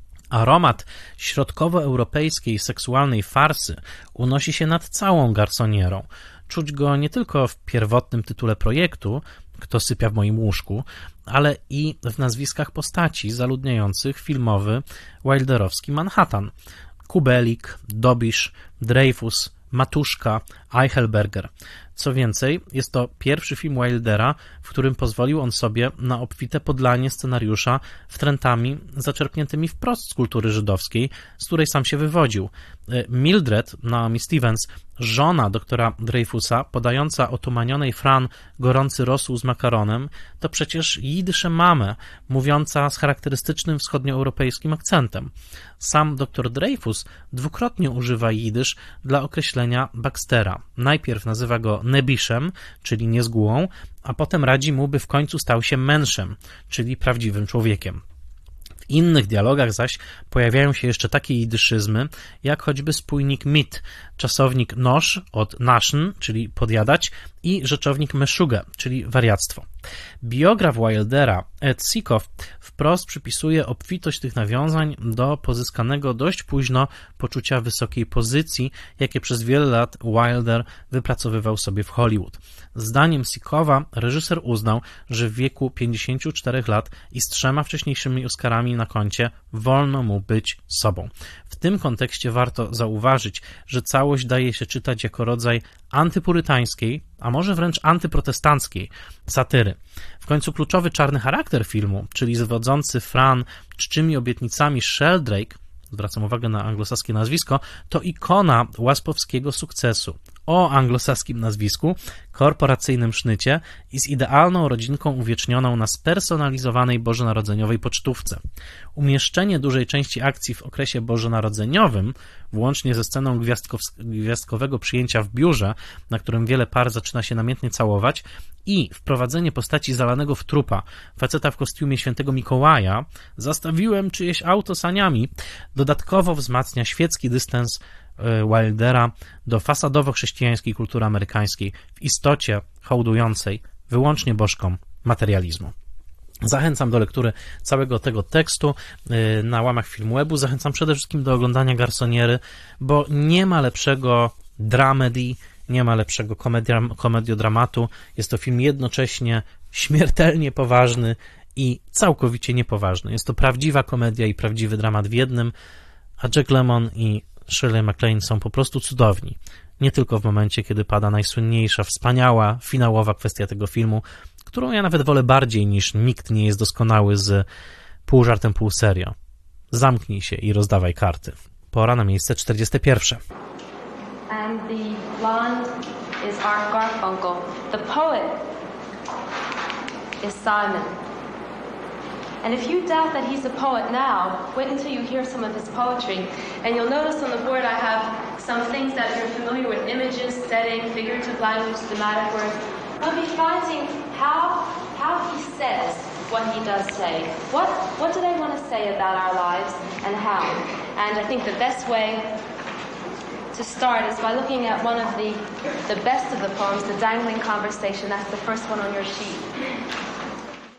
[SPEAKER 1] Aromat środkowoeuropejskiej seksualnej farsy unosi się nad całą garsonierą. Czuć go nie tylko w pierwotnym tytule projektu, Kto sypia w moim łóżku, ale i w nazwiskach postaci zaludniających filmowy wilderowski Manhattan. Kubelik, Dobisz, Dreyfus, Matuszka, Eichelberger. Co więcej, jest to pierwszy film Wildera, w którym pozwolił on sobie na obfite podlanie scenariusza wtrętami zaczerpniętymi wprost z kultury żydowskiej, z której sam się wywodził. Mildred, Naomi Stevens, żona doktora Dreyfusa, podająca otumanionej Fran gorący rosół z makaronem, to przecież jidysze mamę, mówiąca z charakterystycznym wschodnioeuropejskim akcentem. Sam doktor Dreyfus dwukrotnie używa jidysz dla określenia Baxtera. Najpierw nazywa go nebiszem, czyli niezgółą, a potem radzi mu, by w końcu stał się menszem, czyli prawdziwym człowiekiem. W innych dialogach zaś pojawiają się jeszcze takie jidyszyzmy, jak choćby spójnik mit, czasownik nosz od naschen, czyli podjadać, i rzeczownik meszuge, czyli wariactwo. Biograf Wildera, Ed Sikow, wprost przypisuje obfitość tych nawiązań do pozyskanego dość późno poczucia wysokiej pozycji, jakie przez wiele lat Wilder wypracowywał sobie w Hollywood. Zdaniem Sikowa reżyser uznał, że w wieku pięćdziesięciu czterech lat i z trzema wcześniejszymi Oscarami na koncie wolno mu być sobą. W tym kontekście warto zauważyć, że całość daje się czytać jako rodzaj antypurytańskiej, a może wręcz antyprotestanckiej satyry. W końcu kluczowy czarny charakter filmu, czyli zwodzący Fran czczymi obietnicami Sheldrake, zwracam uwagę na anglosaskie nazwisko, to ikona łaspowskiego sukcesu o anglosaskim nazwisku, korporacyjnym sznycie i z idealną rodzinką uwiecznioną na spersonalizowanej bożonarodzeniowej pocztówce. Umieszczenie dużej części akcji w okresie bożonarodzeniowym, włącznie ze sceną gwiazdkowego przyjęcia w biurze, na którym wiele par zaczyna się namiętnie całować, i wprowadzenie postaci zalanego w trupa faceta w kostiumie świętego Mikołaja, zastawiłem czyjeś auto saniami, dodatkowo wzmacnia świecki dystans Wildera do fasadowo-chrześcijańskiej kultury amerykańskiej, w istocie hołdującej wyłącznie bożkom materializmu. Zachęcam do lektury całego tego tekstu na łamach Filmwebu. Zachęcam przede wszystkim do oglądania Garsoniery, bo nie ma lepszego dramedy, nie ma lepszego komedia, komediodramatu. Jest to film jednocześnie śmiertelnie poważny i całkowicie niepoważny. Jest to prawdziwa komedia i prawdziwy dramat w jednym, a Jack Lemmon i Shirley MacLaine są po prostu cudowni. Nie tylko w momencie, kiedy pada najsłynniejsza, wspaniała, finałowa kwestia tego filmu, którą ja nawet wolę bardziej niż Nikt nie jest doskonały z pół żartem, pół serio. Zamknij się i rozdawaj karty. Pora na miejsce czterdzieste pierwsze.
[SPEAKER 19] And the blonde is Art Garfunkel. The poet is Simon. And if you doubt that he's a poet now, wait until you hear some of his poetry. And you'll notice on the board I have some things that you're familiar with: images, setting, figurative language, thematic words. You'll be finding how how he says what he does say. What what do they want to say about our lives and how? And I think the best way to start is by looking at one of the the best of the poems, The Dangling Conversation. That's the first one on your sheet.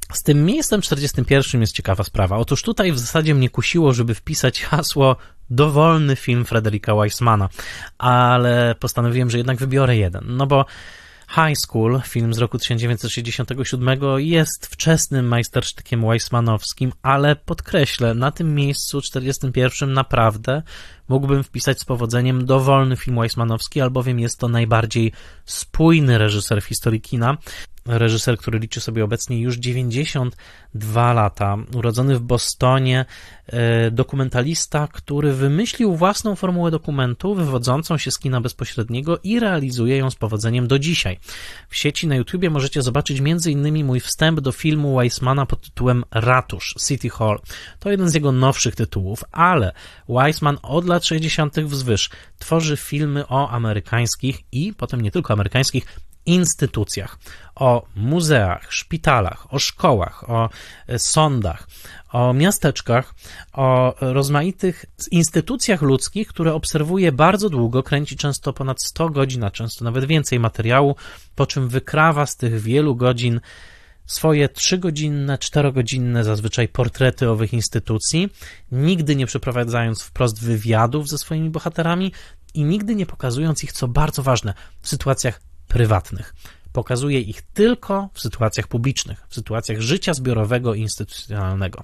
[SPEAKER 1] Z tym miejscem czterdziestym pierwszym jest ciekawa sprawa. Otóż tutaj w zasadzie mnie kusiło, żeby wpisać hasło dowolny film Frederika Weissmana, ale postanowiłem, że jednak wybiorę jeden, no bo High School, film z roku tysiąc dziewięćset sześćdziesiątego siódmego, jest wczesnym majstersztykiem weissmanowskim, ale podkreślę, na tym miejscu czterdziestym pierwszym naprawdę mógłbym wpisać z powodzeniem dowolny film weissmanowski, albowiem jest to najbardziej spójny reżyser w historii kina. Reżyser, który liczy sobie obecnie już dziewięćdziesiąt dwa lata, urodzony w Bostonie, dokumentalista, który wymyślił własną formułę dokumentu wywodzącą się z kina bezpośredniego i realizuje ją z powodzeniem do dzisiaj. W sieci na YouTubie możecie zobaczyć między innymi mój wstęp do filmu Weissmana pod tytułem Ratusz, City Hall. To jeden z jego nowszych tytułów, ale Weissman od lat sześćdziesiątych wzwyż tworzy filmy o amerykańskich i potem nie tylko amerykańskich instytucjach, o muzeach, szpitalach, o szkołach, o sądach, o miasteczkach, o rozmaitych instytucjach ludzkich, które obserwuje bardzo długo, kręci często ponad sto godzin, a często nawet więcej materiału, po czym wykrawa z tych wielu godzin swoje trzygodzinne, czterogodzinne zazwyczaj portrety owych instytucji, nigdy nie przeprowadzając wprost wywiadów ze swoimi bohaterami i nigdy nie pokazując ich, co bardzo ważne, w sytuacjach prywatnych. Pokazuje ich tylko w sytuacjach publicznych, w sytuacjach życia zbiorowego i instytucjonalnego.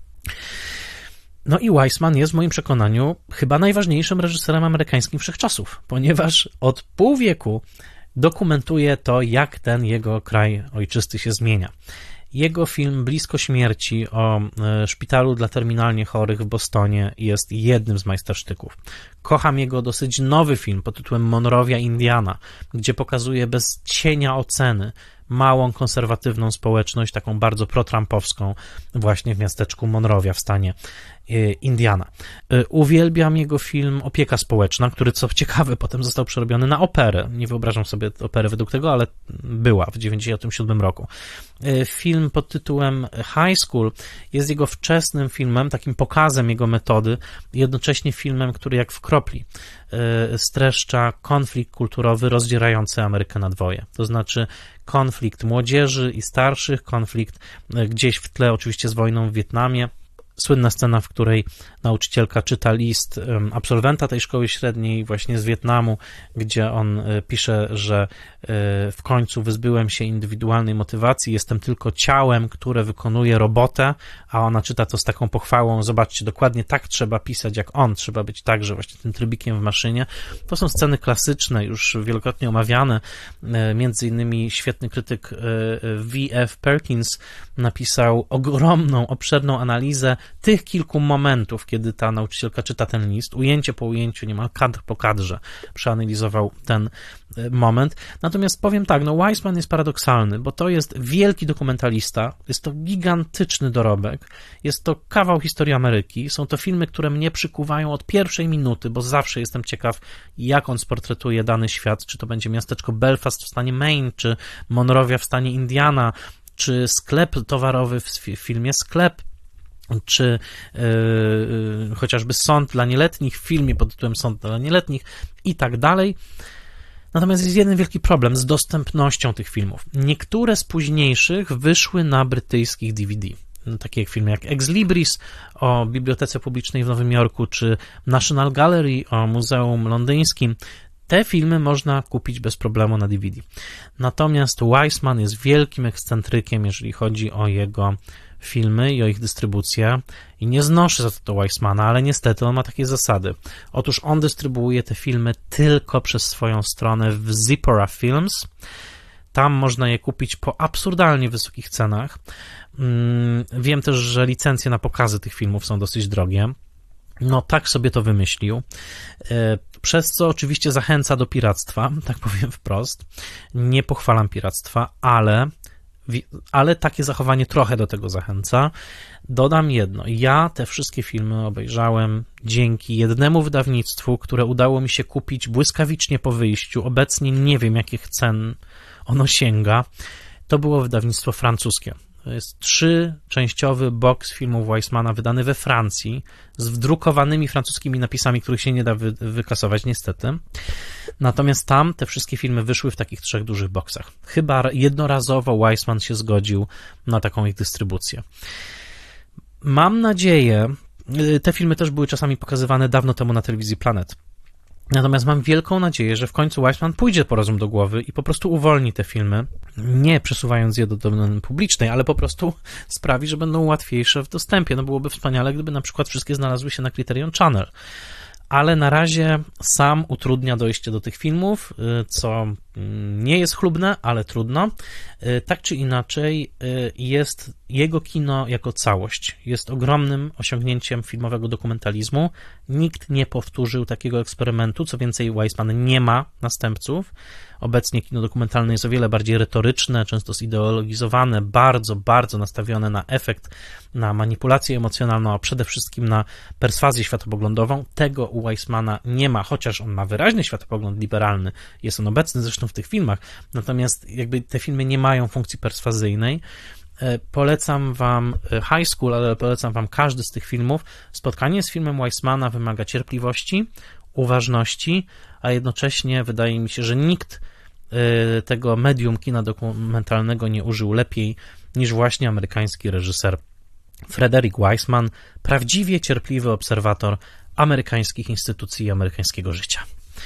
[SPEAKER 1] No i Weissman jest w moim przekonaniu chyba najważniejszym reżyserem amerykańskim wszechczasów, ponieważ od pół wieku dokumentuje to, jak ten jego kraj ojczysty się zmienia. Jego film Blisko śmierci o szpitalu dla terminalnie chorych w Bostonie jest jednym z majstersztyków. Kocham jego dosyć nowy film pod tytułem Monrovia, Indiana, gdzie pokazuje bez cienia oceny małą, konserwatywną społeczność, taką bardzo pro-trumpowską, właśnie w miasteczku Monrovia w stanie Indiana. Uwielbiam jego film Opieka społeczna, który, co ciekawe, potem został przerobiony na operę. Nie wyobrażam sobie opery według tego, ale była w dziewięćdziesiątym siódmym roku. Film pod tytułem High School jest jego wczesnym filmem, takim pokazem jego metody, jednocześnie filmem, który jak w kropli streszcza konflikt kulturowy rozdzierający Amerykę na dwoje. To znaczy konflikt młodzieży i starszych, konflikt gdzieś w tle oczywiście z wojną w Wietnamie. Słynna scena, w której nauczycielka czyta list absolwenta tej szkoły średniej właśnie z Wietnamu, gdzie on pisze, że w końcu wyzbyłem się indywidualnej motywacji, jestem tylko ciałem, które wykonuje robotę, a ona czyta to z taką pochwałą, zobaczcie, dokładnie tak trzeba pisać jak on, trzeba być także właśnie tym trybikiem w maszynie. To są sceny klasyczne, już wielokrotnie omawiane, między innymi świetny krytyk V F Perkins napisał ogromną, obszerną analizę tych kilku momentów, kiedy ta nauczycielka czyta ten list, ujęcie po ujęciu, niemal kadr po kadrze przeanalizował ten moment. Natomiast powiem tak, no Weissman jest paradoksalny, bo to jest wielki dokumentalista, jest to gigantyczny dorobek, jest to kawał historii Ameryki, są to filmy, które mnie przykuwają od pierwszej minuty, bo zawsze jestem ciekaw, jak on sportretuje dany świat, czy to będzie miasteczko Belfast w stanie Maine, czy Monrovia w stanie Indiana, czy sklep towarowy w filmie Sklep, czy yy, chociażby Sąd dla nieletnich w filmie pod tytułem Sąd dla nieletnich i tak dalej. Natomiast jest jeden wielki problem z dostępnością tych filmów. Niektóre z późniejszych wyszły na brytyjskich D V D. Takie jak filmy jak Ex Libris o Bibliotece Publicznej w Nowym Jorku, czy National Gallery o Muzeum Londyńskim. Te filmy można kupić bez problemu na D V D. Natomiast Weissman jest wielkim ekscentrykiem, jeżeli chodzi o jego filmy i o ich dystrybucję i nie znoszę za to do Weissmana, ale niestety on ma takie zasady. Otóż on dystrybuuje te filmy tylko przez swoją stronę w Zipora Films. Tam można je kupić po absurdalnie wysokich cenach. Wiem też, że licencje na pokazy tych filmów są dosyć drogie. No tak sobie to wymyślił, przez co oczywiście zachęca do piractwa, tak powiem wprost. Nie pochwalam piractwa, ale, ale takie zachowanie trochę do tego zachęca. Dodam jedno, ja te wszystkie filmy obejrzałem dzięki jednemu wydawnictwu, które udało mi się kupić błyskawicznie po wyjściu. Obecnie nie wiem, jakich cen ono sięga. To było wydawnictwo francuskie. To jest trzyczęściowy boks filmów Weissmana wydany we Francji z wdrukowanymi francuskimi napisami, których się nie da wy, wykasować niestety. Natomiast tam te wszystkie filmy wyszły w takich trzech dużych boksach. Chyba jednorazowo Weissman się zgodził na taką ich dystrybucję. Mam nadzieję, te filmy też były czasami pokazywane dawno temu na telewizji Planet. Natomiast mam wielką nadzieję, że w końcu Weissman pójdzie po rozum do głowy i po prostu uwolni te filmy, nie przesuwając je do domeny publicznej, ale po prostu sprawi, że będą łatwiejsze w dostępie. No byłoby wspaniale, gdyby na przykład wszystkie znalazły się na Criterion Channel. Ale na razie sam utrudnia dojście do tych filmów, co nie jest chlubne, ale trudno. Tak czy inaczej jest jego kino jako całość. Jest ogromnym osiągnięciem filmowego dokumentalizmu. Nikt nie powtórzył takiego eksperymentu, co więcej Weissman nie ma następców. Obecnie kino dokumentalne jest o wiele bardziej retoryczne, często zideologizowane, bardzo, bardzo nastawione na efekt, na manipulację emocjonalną, a przede wszystkim na perswazję światopoglądową. Tego u Weissmana nie ma, chociaż on ma wyraźny światopogląd liberalny, jest on obecny zresztą w tych filmach, natomiast jakby te filmy nie mają funkcji perswazyjnej. Polecam wam High School, ale polecam wam każdy z tych filmów. Spotkanie z filmem Weissmana wymaga cierpliwości, uważności, a jednocześnie wydaje mi się, że nikt tego medium kina dokumentalnego nie użył lepiej niż właśnie amerykański reżyser Frederick Weissman, prawdziwie cierpliwy obserwator amerykańskich instytucji i amerykańskiego życia.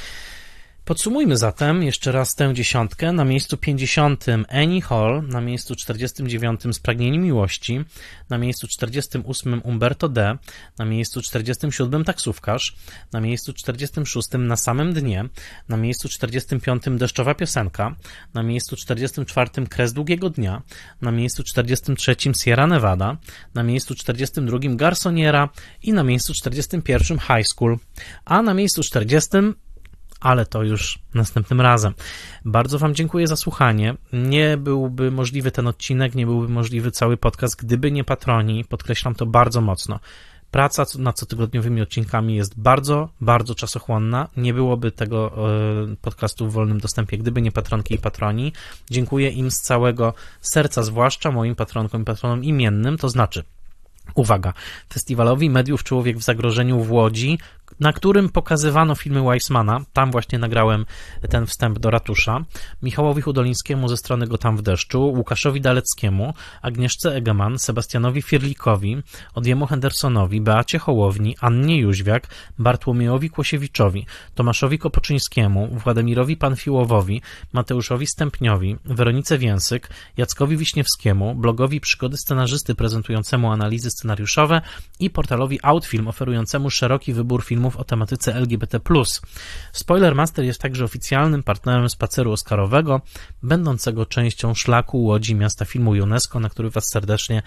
[SPEAKER 1] Podsumujmy zatem jeszcze raz tę dziesiątkę. Na miejscu pięćdziesiątym Annie Hall, na miejscu czterdziestym dziewiątym Spragnienie miłości, na miejscu czterdziestym ósmym Umberto D, na miejscu czterdziestym siódmym Taksówkarz, na miejscu czterdziestym szóstym Na samym dnie, na miejscu czterdziestym piątym Deszczowa piosenka, na miejscu czterdziestym czwartym Kres długiego dnia, na miejscu czterdziestym trzecim Sierra Nevada, na miejscu czterdziestym drugim Garsoniera i na miejscu czterdziestym pierwszym High School, a na miejscu czterdziestym ale to już następnym razem. Bardzo wam dziękuję za słuchanie. Nie byłby możliwy ten odcinek, nie byłby możliwy cały podcast, gdyby nie patroni. Podkreślam to bardzo mocno. Praca nad cotygodniowymi odcinkami jest bardzo, bardzo czasochłonna. Nie byłoby tego podcastu w wolnym dostępie, gdyby nie patronki i patroni. Dziękuję im z całego serca, zwłaszcza moim patronkom i patronom imiennym, to znaczy uwaga, Festiwalowi Mediów Człowiek w zagrożeniu w Łodzi, na którym pokazywano filmy Weissmana, tam właśnie nagrałem ten wstęp do ratusza, Michałowi Hudolińskiemu ze strony Go tam w deszczu, Łukaszowi Daleckiemu, Agnieszce Egeman, Sebastianowi Firlikowi, Odiemu Hendersonowi, Beacie Hołowni, Annie Jóźwiak, Bartłomiejowi Kłosiewiczowi, Tomaszowi Kopoczyńskiemu, Władimirowi Panfiłowowi, Mateuszowi Stępniowi, Weronice Więsyk, Jackowi Wiśniewskiemu, blogowi Przygody Scenarzysty prezentującemu analizy scenariuszowe i portalowi Outfilm oferującemu szeroki wybór filmów o tematyce L G B T plus. Spoilermaster jest także oficjalnym partnerem spaceru oscarowego, będącego częścią szlaku Łodzi Miasta Filmu UNESCO, na który was serdecznie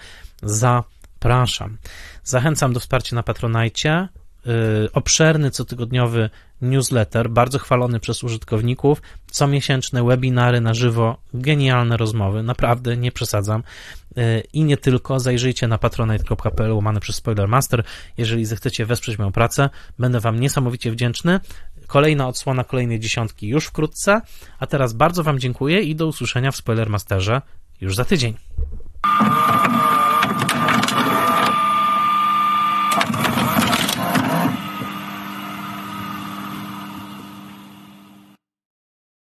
[SPEAKER 1] zapraszam. Zachęcam do wsparcia na Patronite. Yy, obszerny, cotygodniowy newsletter, bardzo chwalony przez użytkowników, comiesięczne webinary na żywo, genialne rozmowy, naprawdę nie przesadzam. Yy, i nie tylko, zajrzyjcie na patronite kropka p l łamane przez Spoilermaster, jeżeli zechcecie wesprzeć moją pracę, będę wam niesamowicie wdzięczny. Kolejna odsłona kolejnej dziesiątki już wkrótce, a teraz bardzo wam dziękuję i do usłyszenia w Spoilermasterze już za tydzień.